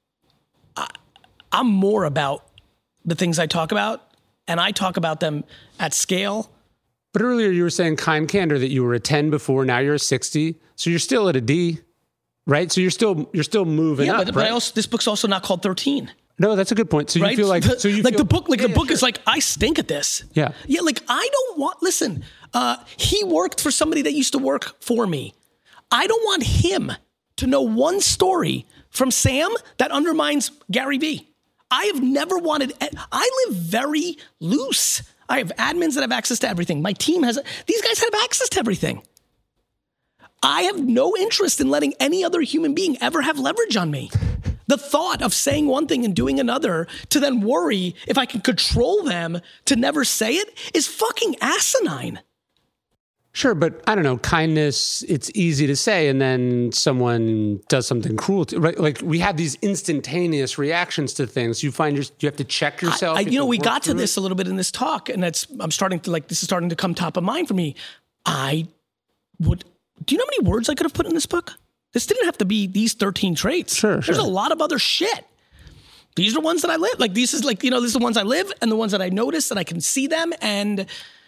I'm more about the things I talk about, and I talk about them at scale. But earlier you were saying kind candor that you were a 10 before, now you're a 60. So you're still at a D, right? So you're still moving up. But right? this book's also not called 13. No, that's a good point. So you right? feel like the book is like, I stink at this. Yeah. Yeah, like I don't want, listen, he worked for somebody that used to work for me. I don't want him to know one story from Sam that undermines Gary Vee. I have never wanted, I live very loose. I have admins that have access to everything. My team these guys have access to everything. I have no interest in letting any other human being ever have leverage on me. The thought of saying one thing and doing another to then worry if I can control them to never say it is fucking asinine. Sure, but I don't know, kindness, it's easy to say, and then someone does something cruel right? Like we have these instantaneous reactions to things. You find you have to check yourself. We got to this a little bit in this talk, and this is starting to come top of mind for me. Do you know how many words I could have put in this book? This didn't have to be these 13 traits. Sure. There's a lot of other shit. These are the ones that I live. Like, this is the ones I live and the ones that I notice that I can see them. And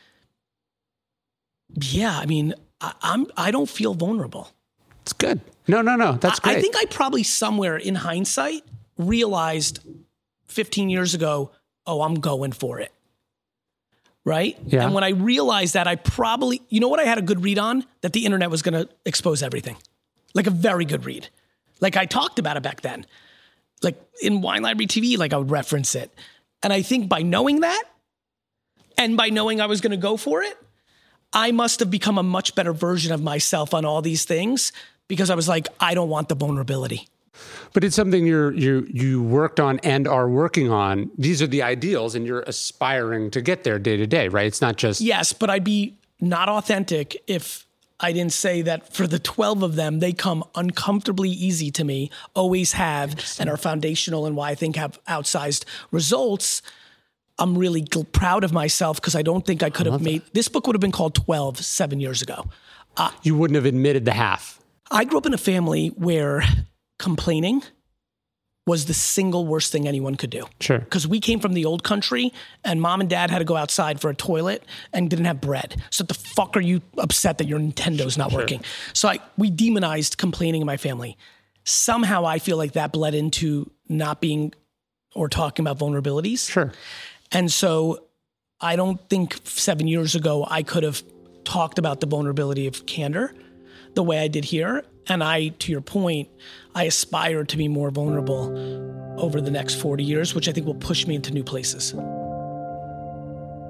yeah, I mean, I don't feel vulnerable. It's good. No. That's great. I think I probably somewhere in hindsight realized 15 years ago, oh, I'm going for it. Right? Yeah. And when I realized that, I probably, you know what I had a good read on? That the internet was going to expose everything. Like a very good read. Like I talked about it back then. Like in Wine Library TV, like I would reference it. And I think by knowing that, and by knowing I was going to go for it, I must have become a much better version of myself on all these things because I was like, I don't want the vulnerability. But it's something you worked on and are working on. These are the ideals, and you're aspiring to get there day to day, right? It's not just... Yes, but I'd be not authentic if I didn't say that for the 12 of them, they come uncomfortably easy to me, always have, and are foundational and why I think have outsized results. I'm really proud of myself because I don't think I could have made... This book would have been called 12 7 years ago. You wouldn't have admitted the half. I grew up in a family where complaining was the single worst thing anyone could do. Sure. Because we came from the old country and mom and dad had to go outside for a toilet and didn't have bread. So what the fuck are you upset that your Nintendo's not working? So we demonized complaining in my family. Somehow I feel like that bled into not being or talking about vulnerabilities. Sure. And so I don't think 7 years ago I could have talked about the vulnerability of candor the way I did here. And to your point, I aspire to be more vulnerable over the next 40 years, which I think will push me into new places.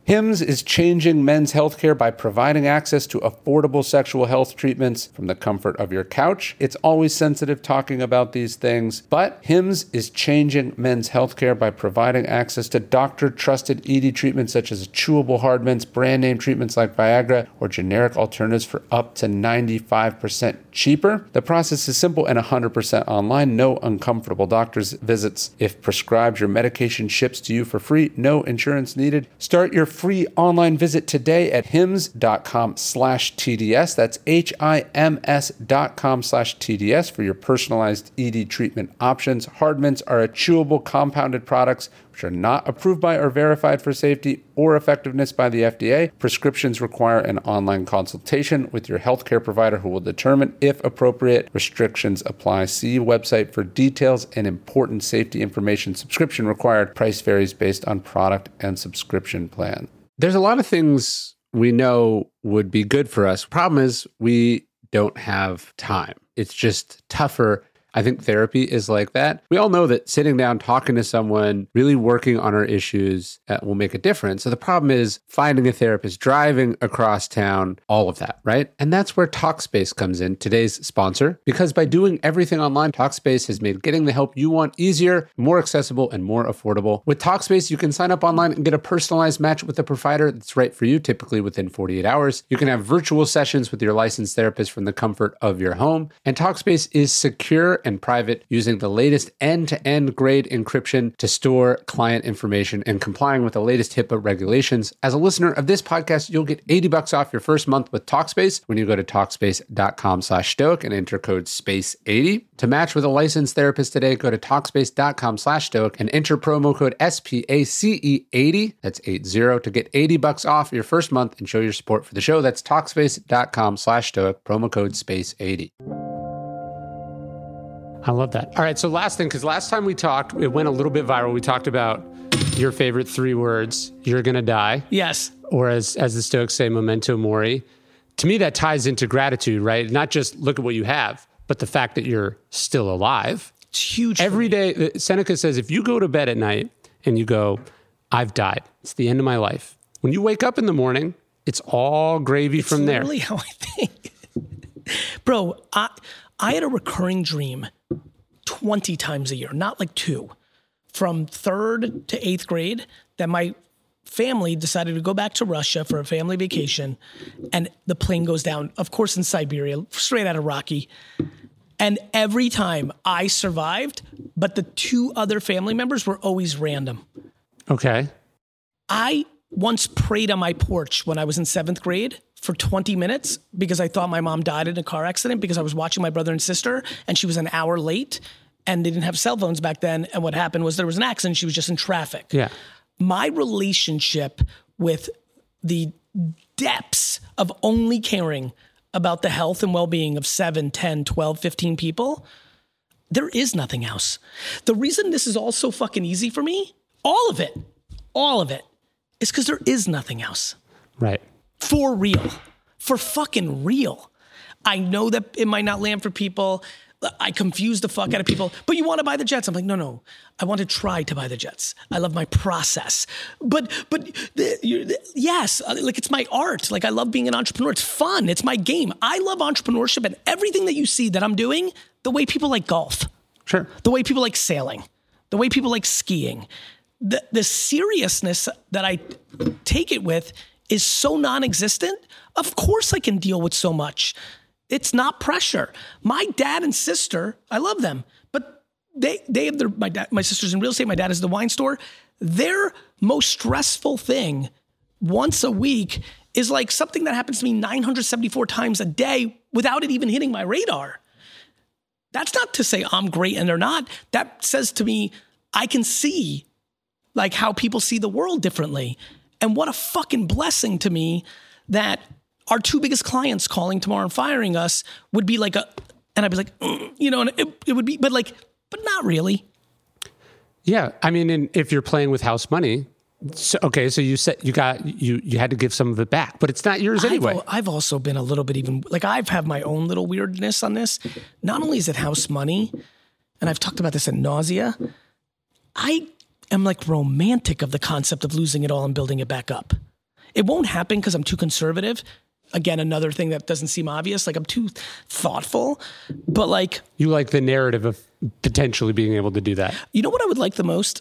Hims is changing men's healthcare by providing access to affordable sexual health treatments from the comfort of your couch. It's always sensitive talking about these things, but Hims is changing men's healthcare by providing access to doctor-trusted ED treatments such as chewable hard mints, brand name treatments like Viagra, or generic alternatives for up to 95% cheaper. The process is simple and 100% online. No uncomfortable doctor's visits. If prescribed, your medication ships to you for free. No insurance needed. Start your free online visit today at hims.com/TDS. That's HIMS.com/TDS for your personalized ED treatment options. Hard mints are a chewable compounded products which are not approved by or verified for safety or effectiveness by the FDA. Prescriptions require an online consultation with your healthcare provider who will determine if appropriate. Restrictions apply. See website for details and important safety information. Subscription required. Price varies based on product and subscription plan. There's a lot of things we know would be good for us. Problem is we don't have time. It's just tougher. I think therapy is like that. We all know that sitting down, talking to someone, really working on our issues will make a difference. So the problem is finding a therapist, driving across town, all of that, right? And that's where Talkspace comes in, today's sponsor, because by doing everything online, Talkspace has made getting the help you want easier, more accessible, and more affordable. With Talkspace, you can sign up online and get a personalized match with a provider that's right for you, typically within 48 hours. You can have virtual sessions with your licensed therapist from the comfort of your home. And Talkspace is secure and private, using the latest end-to-end grade encryption to store client information and complying with the latest HIPAA regulations. As a listener of this podcast, you'll get $80 off your first month with Talkspace when you go to Talkspace.com/stoic and enter code SPACE80. To match with a licensed therapist today, go to Talkspace.com/stoic and enter promo code SPACE80. That's 80 to get $80 off your first month and show your support for the show. That's Talkspace.com/stoic, promo code SPACE80. I love that. All right, so last thing, because last time we talked, it went a little bit viral. We talked about your favorite 3 words, you're going to die. Yes. Or as the Stoics say, memento mori. To me, that ties into gratitude, right? Not just look at what you have, but the fact that you're still alive. It's huge. Every day, Seneca says, if you go to bed at night and you go, I've died, it's the end of my life. When you wake up in the morning, it's all gravy from there. That's really how I think. Bro, I had a recurring dream 20 times a year, not like 2, from 3rd to 8th grade, that my family decided to go back to Russia for a family vacation, and the plane goes down, of course, in Siberia, straight out of Rocky. And every time I survived, but the 2 other family members were always random. Okay. I once prayed on my porch when I was in 7th grade for 20 minutes because I thought my mom died in a car accident because I was watching my brother and sister and she was an hour late and they didn't have cell phones back then. And what happened was there was an accident. She was just in traffic. Yeah. My relationship with the depths of only caring about the health and well-being of 7, 10, 12, 15 people, there is nothing else. The reason this is all so fucking easy for me, all of it, is because there is nothing else. Right. For real. For fucking real. I know that it might not land for people. I confuse the fuck out of people. But you want to buy the jets? I'm like, no. I want to try to buy the jets. I love my process. But yes, like it's my art. Like I love being an entrepreneur. It's fun. It's my game. I love entrepreneurship and everything that you see that I'm doing, the way people like golf. Sure. The way people like sailing. The way people like skiing. The seriousness that I take it with is so non-existent. Of course I can deal with so much. It's not pressure. My dad and sister, I love them, but they have my sister's in real estate. My dad is the wine store. Their most stressful thing once a week is like something that happens to me 974 times a day without it even hitting my radar. That's not to say I'm great and they're not. That says to me, I can see like how people see the world differently. And what a fucking blessing to me that our 2 biggest clients calling tomorrow and firing us would be like and I'd be like, and it would be, but not really. Yeah. I mean, and if you're playing with house money, so you said you had to give some of it back, but it's not yours anyway. I've also been a little bit even, like I've had my own little weirdness on this. Not only is it house money, and I've talked about this ad nausea, I am like romantic of the concept of losing it all and building it back up. It won't happen because I'm too conservative. Again, another thing that doesn't seem obvious. Like I'm too thoughtful, but like. You like the narrative of potentially being able to do that. You know what I would like the most?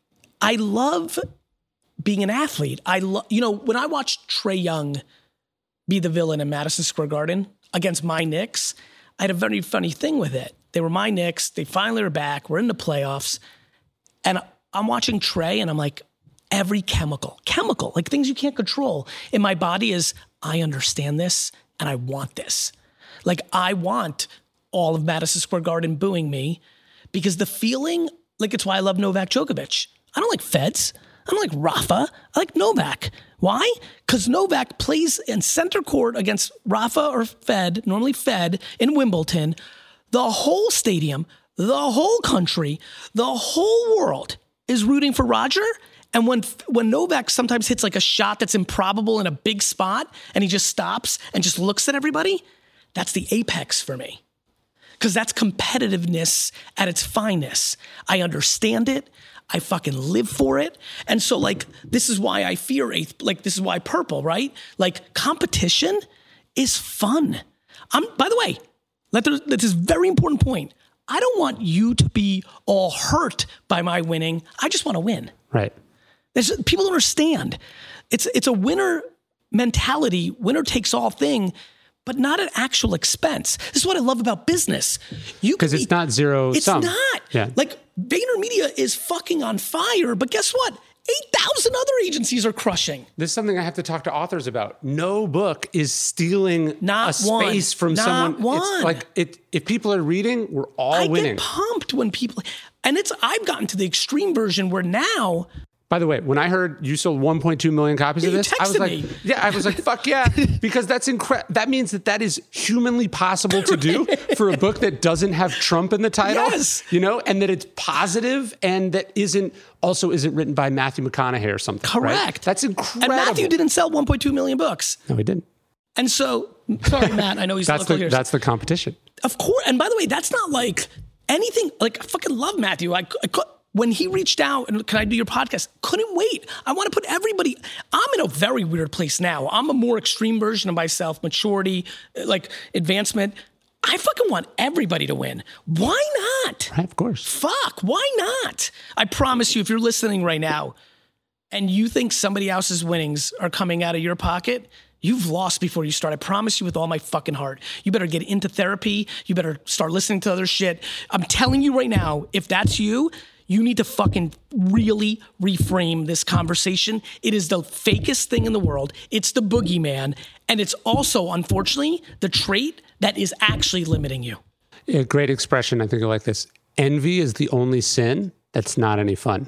I love being an athlete. When I watched Trae Young be the villain in Madison Square Garden against my Knicks, I had a very funny thing with it. They were my Knicks. They finally are back. We're in the playoffs. And I'm watching Trae and I'm like, every chemical, like things you can't control in my body is, I understand this and I want this. Like I want all of Madison Square Garden booing me because the feeling, like it's why I love Novak Djokovic. I don't like Feds. I don't like Rafa. I like Novak. Why? Because Novak plays in center court against Rafa or Fed, normally Fed, in Wimbledon. The whole stadium, the whole country, the whole world is rooting for Roger. And when Novak sometimes hits like a shot that's improbable in a big spot and he just stops and just looks at everybody, that's the apex for me. Because that's competitiveness at its finest. I understand it. I fucking live for it. And so like, this is why I fear this is why purple, right? Like competition is fun. By the way, that's a very important point. I don't want you to be all hurt by my winning. I just want to win. Right. People don't understand. It's a winner mentality, winner takes all thing, but not at actual expense. This is what I love about business. Because it's not zero sum. It's not. Yeah. Like VaynerMedia is fucking on fire, but guess what? 8,000 other agencies are crushing. This is something I have to talk to authors about. No book is stealing not a space from someone. It's like if people are reading, we're all winning. I get pumped when people, and I've gotten to the extreme version where now. By the way, when I heard you sold 1.2 million copies of this, I was like, I was like, fuck yeah, because that's incredible. That means that is humanly possible to do for a book that doesn't have Trump in the title, yes. And that it's positive and that isn't written by Matthew McConaughey or something. Correct. Right? That's incredible. And Matthew didn't sell 1.2 million books. No, he didn't. And so, sorry, Matt, I know he's local here. That's the competition. Of course. And by the way, that's not like anything, like I fucking love Matthew. When he reached out and can I do your podcast? Couldn't wait. I want to put everybody. I'm in a very weird place now. I'm a more extreme version of myself, maturity, like advancement. I fucking want everybody to win. Why not? Right, of course. Fuck, why not? I promise you, if you're listening right now and you think somebody else's winnings are coming out of your pocket, you've lost before you start. I promise you with all my fucking heart. You better get into therapy. You better start listening to other shit. I'm telling you right now, if that's you, you need to fucking really reframe this conversation. It is the fakest thing in the world. It's the boogeyman. And it's also, unfortunately, the trait that is actually limiting you. Yeah, great expression. I think I like this. Envy is the only sin that's not any fun.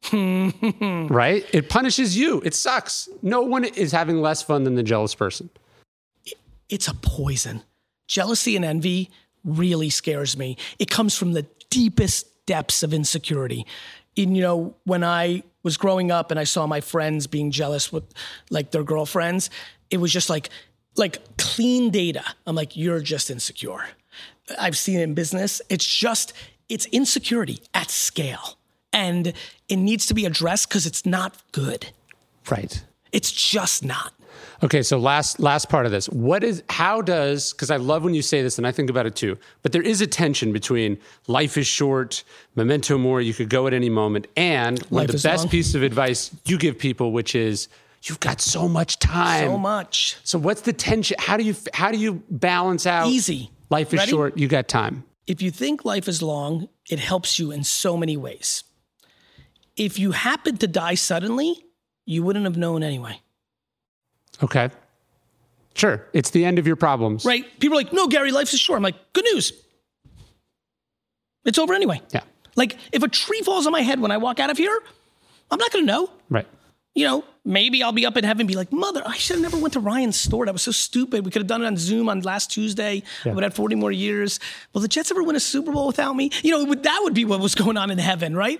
Right? It punishes you. It sucks. No one is having less fun than the jealous person. It's a poison. Jealousy and envy really scares me. It comes from the deepest depths of insecurity. And, when I was growing up and I saw my friends being jealous with like their girlfriends, it was just like clean data. I'm like, you're just insecure. I've seen it in business. It's insecurity at scale. And it needs to be addressed because it's not good. Right. It's just not. Okay, so last part of this. Because I love when you say this and I think about it too, but there is a tension between life is short, memento mori, you could go at any moment, and one of the best piece of advice you give people, which is you've got so much time. So much. So what's the tension? How do you balance out? Easy. Life is short, you got time. If you think life is long, it helps you in so many ways. If you happen to die suddenly, you wouldn't have known anyway. Okay. Sure. It's the end of your problems. Right. People are like, no, Gary, life is short. I'm like, good news. It's over anyway. Yeah. Like if a tree falls on my head when I walk out of here, I'm not going to know. Right. Maybe I'll be up in heaven and be like, mother, I should have never went to Ryan's store. That was so stupid. We could have done it on Zoom on last Tuesday. Yeah. I would have had 40 more years. Will the Jets ever win a Super Bowl without me? That would be what was going on in heaven, right?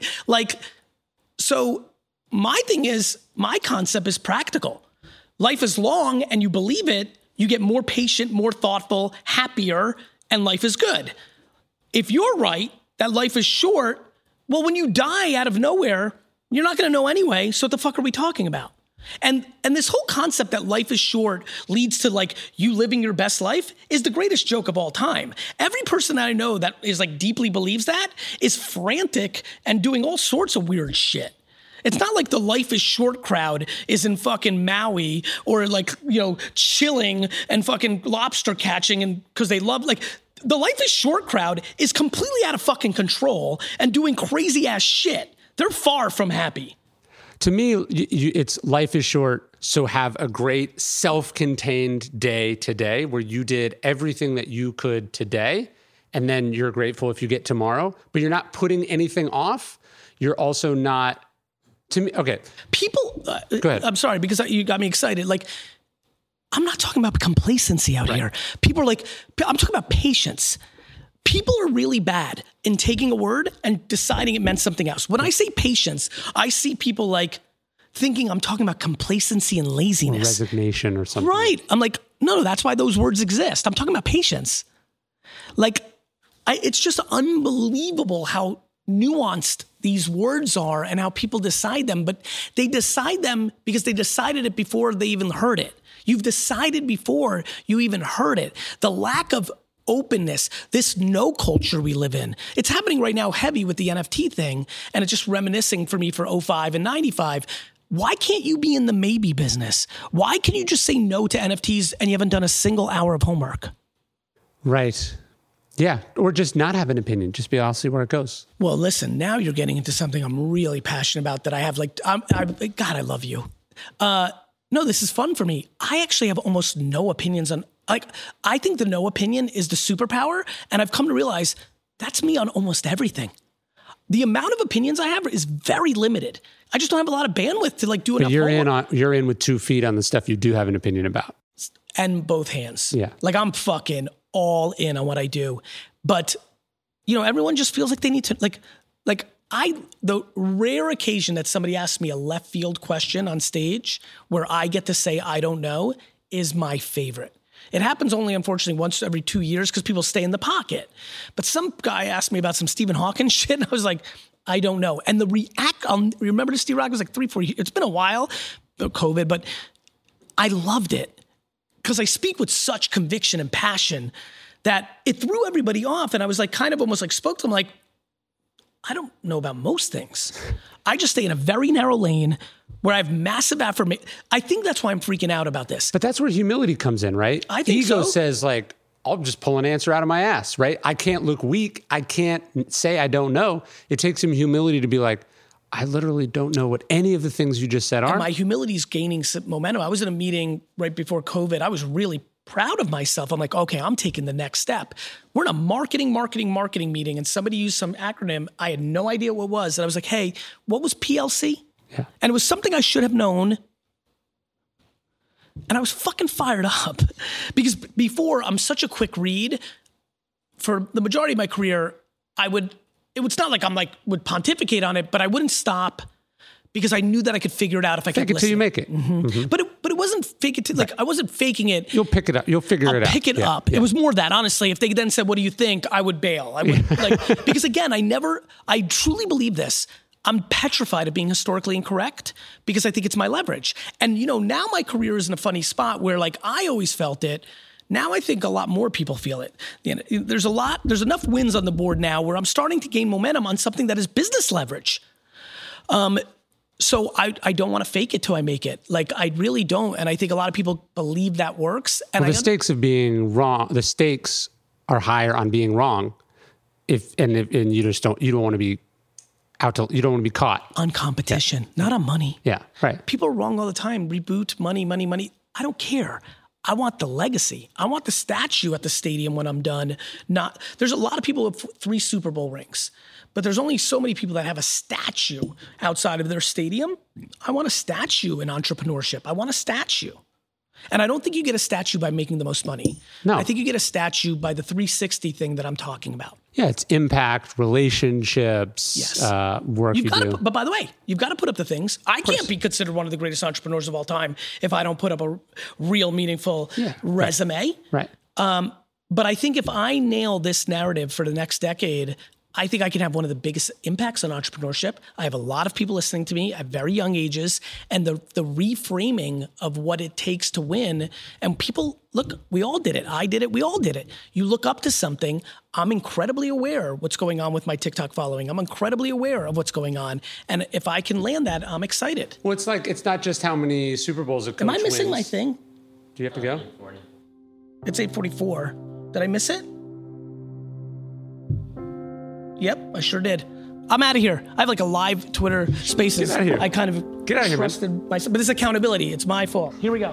So my thing is, my concept is practical. Life is long and you believe it, you get more patient, more thoughtful, happier, and life is good. If you're right, that life is short, well, when you die out of nowhere, you're not going to know anyway, so what the fuck are we talking about? And this whole concept that life is short leads to like you living your best life is the greatest joke of all time. Every person I know that is like deeply believes that is frantic and doing all sorts of weird shit. It's not like the life is short crowd is in fucking Maui or like, you know, chilling and fucking lobster catching and because they love like the life is short crowd is completely out of fucking control and doing crazy ass shit. They're far from happy. To me, it's life is short, so have a great self-contained day today where you did everything that you could today, and then you're grateful if you get tomorrow, but you're not putting anything off. You're also not, to me, okay. People, go ahead. I'm sorry, because you got me excited. Like, I'm not talking about complacency out here. People are like, I'm talking about patience. People are really bad in taking a word and deciding it meant something else. When I say patience, I see people like thinking I'm talking about complacency and laziness. Or resignation or something. Right. I'm like, no, that's why those words exist. I'm talking about patience. Like, it's just unbelievable how nuanced these words are and how people decide them. But they decide them because they decided it before they even heard it. You've decided before you even heard it. The lack of openness, this no culture we live in. It's happening right now heavy with the NFT thing, and it's just reminiscing for me for 05 and 95. Why can't you be in the maybe business? Why can you just say no to NFTs and you haven't done a single hour of homework? Right. Yeah. Or just not have an opinion. Just be, I'll see where it goes. Well, listen, now you're getting into something I'm really passionate about that I have like, God, I love you. No, this is fun for me. I actually have almost no opinions on, like, I think the no opinion is the superpower. And I've come to realize that's me on almost everything. The amount of opinions I have is very limited. I just don't have a lot of bandwidth to like do enough homework. You're in with 2 feet on the stuff you do have an opinion about. And both hands. Yeah. Like I'm fucking all in on what I do. But, you know, everyone just feels like they need to, the rare occasion that somebody asks me a left field question on stage where I get to say, I don't know, is my favorite. It happens only, unfortunately, once every 2 years because people stay in the pocket. But some guy asked me about some Stephen Hawking shit, and I was like, I don't know. And the remember the Steve Rock was like 3-4 years. It's been a while, COVID, but I loved it because I speak with such conviction and passion that it threw everybody off. And I was like, kind of almost like spoke to them like, I don't know about most things. I just stay in a very narrow lane where I have massive affirmation. I think that's why I'm freaking out about this. But that's where humility comes in, right? I think Ego so. says like, I'll just pull an answer out of my ass, right? I can't look weak. I can't say I don't know. It takes some humility to be like, I literally don't know what any of the things you just said are. And my humility is gaining some momentum. I was in a meeting right before COVID. I was really proud of myself. I'm like, okay, I'm taking the next step. We're in a marketing meeting and somebody used some acronym. I had no idea what it was. And I was like, hey, what was PLC? Yeah. And it was something I should have known. And I was fucking fired up because before I'm such a quick read. For the majority of my career, it's not like I'm like would pontificate on it, but I wouldn't stop because I knew that I could figure it out if I kept listening. Fake it till you make it. Mm-hmm. Mm-hmm. But it wasn't fake it. Like I wasn't faking it. You'll pick it up. You'll figure it out. Pick it up. Yeah. It was more that, honestly. If they then said, what do you think? I would bail. I would because again, I truly believe this. I'm petrified of being historically incorrect because I think it's my leverage. And, you know, now my career is in a funny spot where like I always felt it. Now I think a lot more people feel it. There's enough wins on the board now where I'm starting to gain momentum on something that is business leverage. So I don't want to fake it till I make it. Like I really don't. And I think a lot of people believe that works. And the stakes of being wrong, the stakes are higher on being wrong. And you don't want to be you don't want to be caught. On competition, not on money. Yeah, right. People are wrong all the time. Reboot, money. I don't care. I want the legacy. I want the statue at the stadium when I'm done. There's a lot of people with 3 Super Bowl rings, but there's only so many people that have a statue outside of their stadium. I want a statue in entrepreneurship. I want a statue. And I don't think you get a statue by making the most money. No. I think you get a statue by the 360 thing that I'm talking about. Yeah, it's impact, relationships, yes. Work you do. But by the way, you've got to put up the things. I can't be considered one of the greatest entrepreneurs of all time if I don't put up a real meaningful resume. Right. But I think if I nail this narrative for the next decade, I think I can have one of the biggest impacts on entrepreneurship. I have a lot of people listening to me at very young ages, and the reframing of what it takes to win. And people, look, we all did it. I did it. We all did it. You look up to something. I'm incredibly aware of what's going on with my TikTok following. I'm incredibly aware of what's going on. And if I can land that, I'm excited. Well, it's not just how many Super Bowls a coach wins. Am I missing my thing? Do you have to go? It's 8:44. Did I miss it? Yep, I sure did. I'm out of here. I have like a live Twitter Spaces. Get out of here. I kind of Get out of here, trusted myself, but it's accountability. It's my fault. Here we go.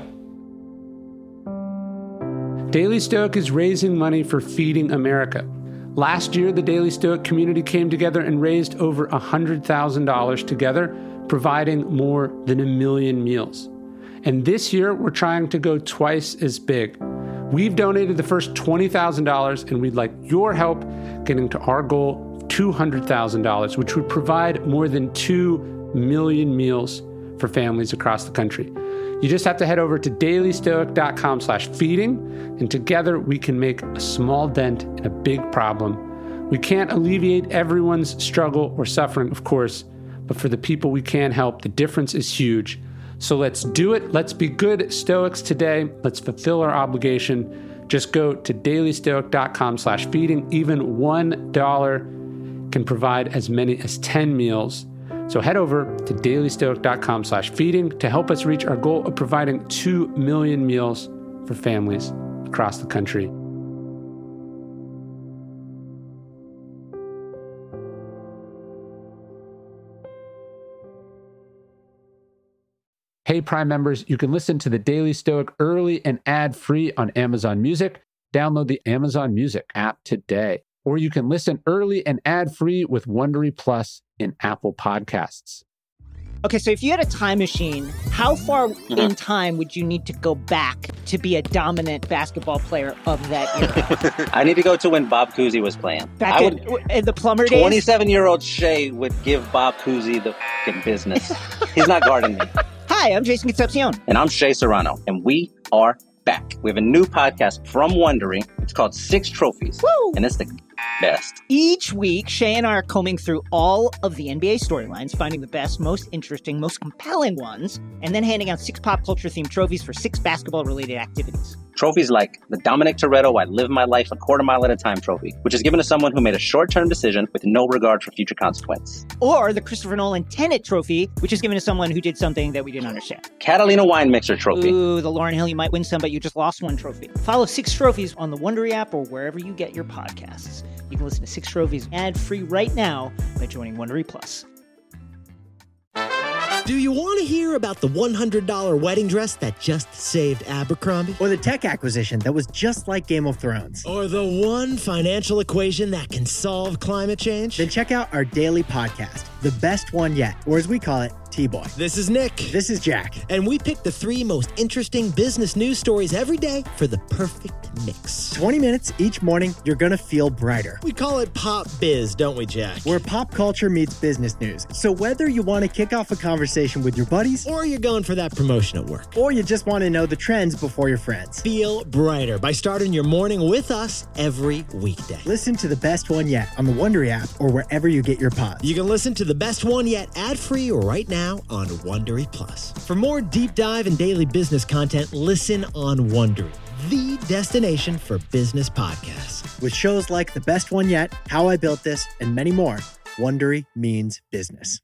Daily Stoic is raising money for Feeding America. Last year, the Daily Stoic community came together and raised over $100,000 together, providing more than 1 million meals. And this year, we're trying to go twice as big. We've donated the first $20,000, and we'd like your help getting to our goal of $200,000, which would provide more than 2 million meals for families across the country. You just have to head over to dailystoic.com/feeding, and together we can make a small dent in a big problem. We can't alleviate everyone's struggle or suffering, of course, but for the people we can help, the difference is huge. So let's do it. Let's be good Stoics today. Let's fulfill our obligation. Just go to dailystoic.com/feeding. Even $1 can provide as many as 10 meals. So head over to dailystoic.com/feeding to help us reach our goal of providing 2 million meals for families across the country. Hey, Prime members, you can listen to the Daily Stoic early and ad-free on Amazon Music. Download the Amazon Music app today. Or you can listen early and ad-free with Wondery Plus in Apple Podcasts. Okay, so if you had a time machine, how far in time would you need to go back to be a dominant basketball player of that era? I need to go to when Bob Cousy was playing. Back in the plumber days? 27-year-old Shea would give Bob Cousy the fucking business. He's not guarding me. Hi, I'm Jason Concepcion. And I'm Shea Serrano. And we are back. We have a new podcast from Wondery. It's called Six Trophies. Woo! And it's the best. Each week, Shea and I are combing through all of the NBA storylines, finding the best, most interesting, most compelling ones, and then handing out 6 pop culture-themed trophies for 6 basketball-related activities. Trophies like the Dominic Toretto I Live My Life a Quarter Mile at a Time trophy, which is given to someone who made a short-term decision with no regard for future consequence. Or the Christopher Nolan Tenet trophy, which is given to someone who did something that we didn't understand. Catalina Wine Mixer trophy. Ooh, the Lauryn Hill You Might Win Some, But You Just Lost One trophy. Follow 6 Trophies on the Wondery app or wherever you get your podcasts. You can listen to 6 Trophies ad-free right now by joining Wondery Plus. Do you want to hear about the $100 wedding dress that just saved Abercrombie? Or the tech acquisition that was just like Game of Thrones? Or the one financial equation that can solve climate change? Then check out our daily podcast, The Best One Yet, or as we call it, T-Boy. This is Nick. This is Jack. And we pick the 3 most interesting business news stories every day for the perfect mix. 20 minutes each morning, you're going to feel brighter. We call it Pop Biz, don't we, Jack? Where pop culture meets business news. So whether you want to kick off a conversation with your buddies, or you're going for that promotion at work, or you just want to know the trends before your friends, feel brighter by starting your morning with us every weekday. Listen to The Best One Yet on the Wondery app or wherever you get your pods. You can listen to The Best One Yet ad-free right now on Wondery Plus. For more deep dive and daily business content, listen on Wondery, the destination for business podcasts. With shows like The Best One Yet, How I Built This, and many more, Wondery means business.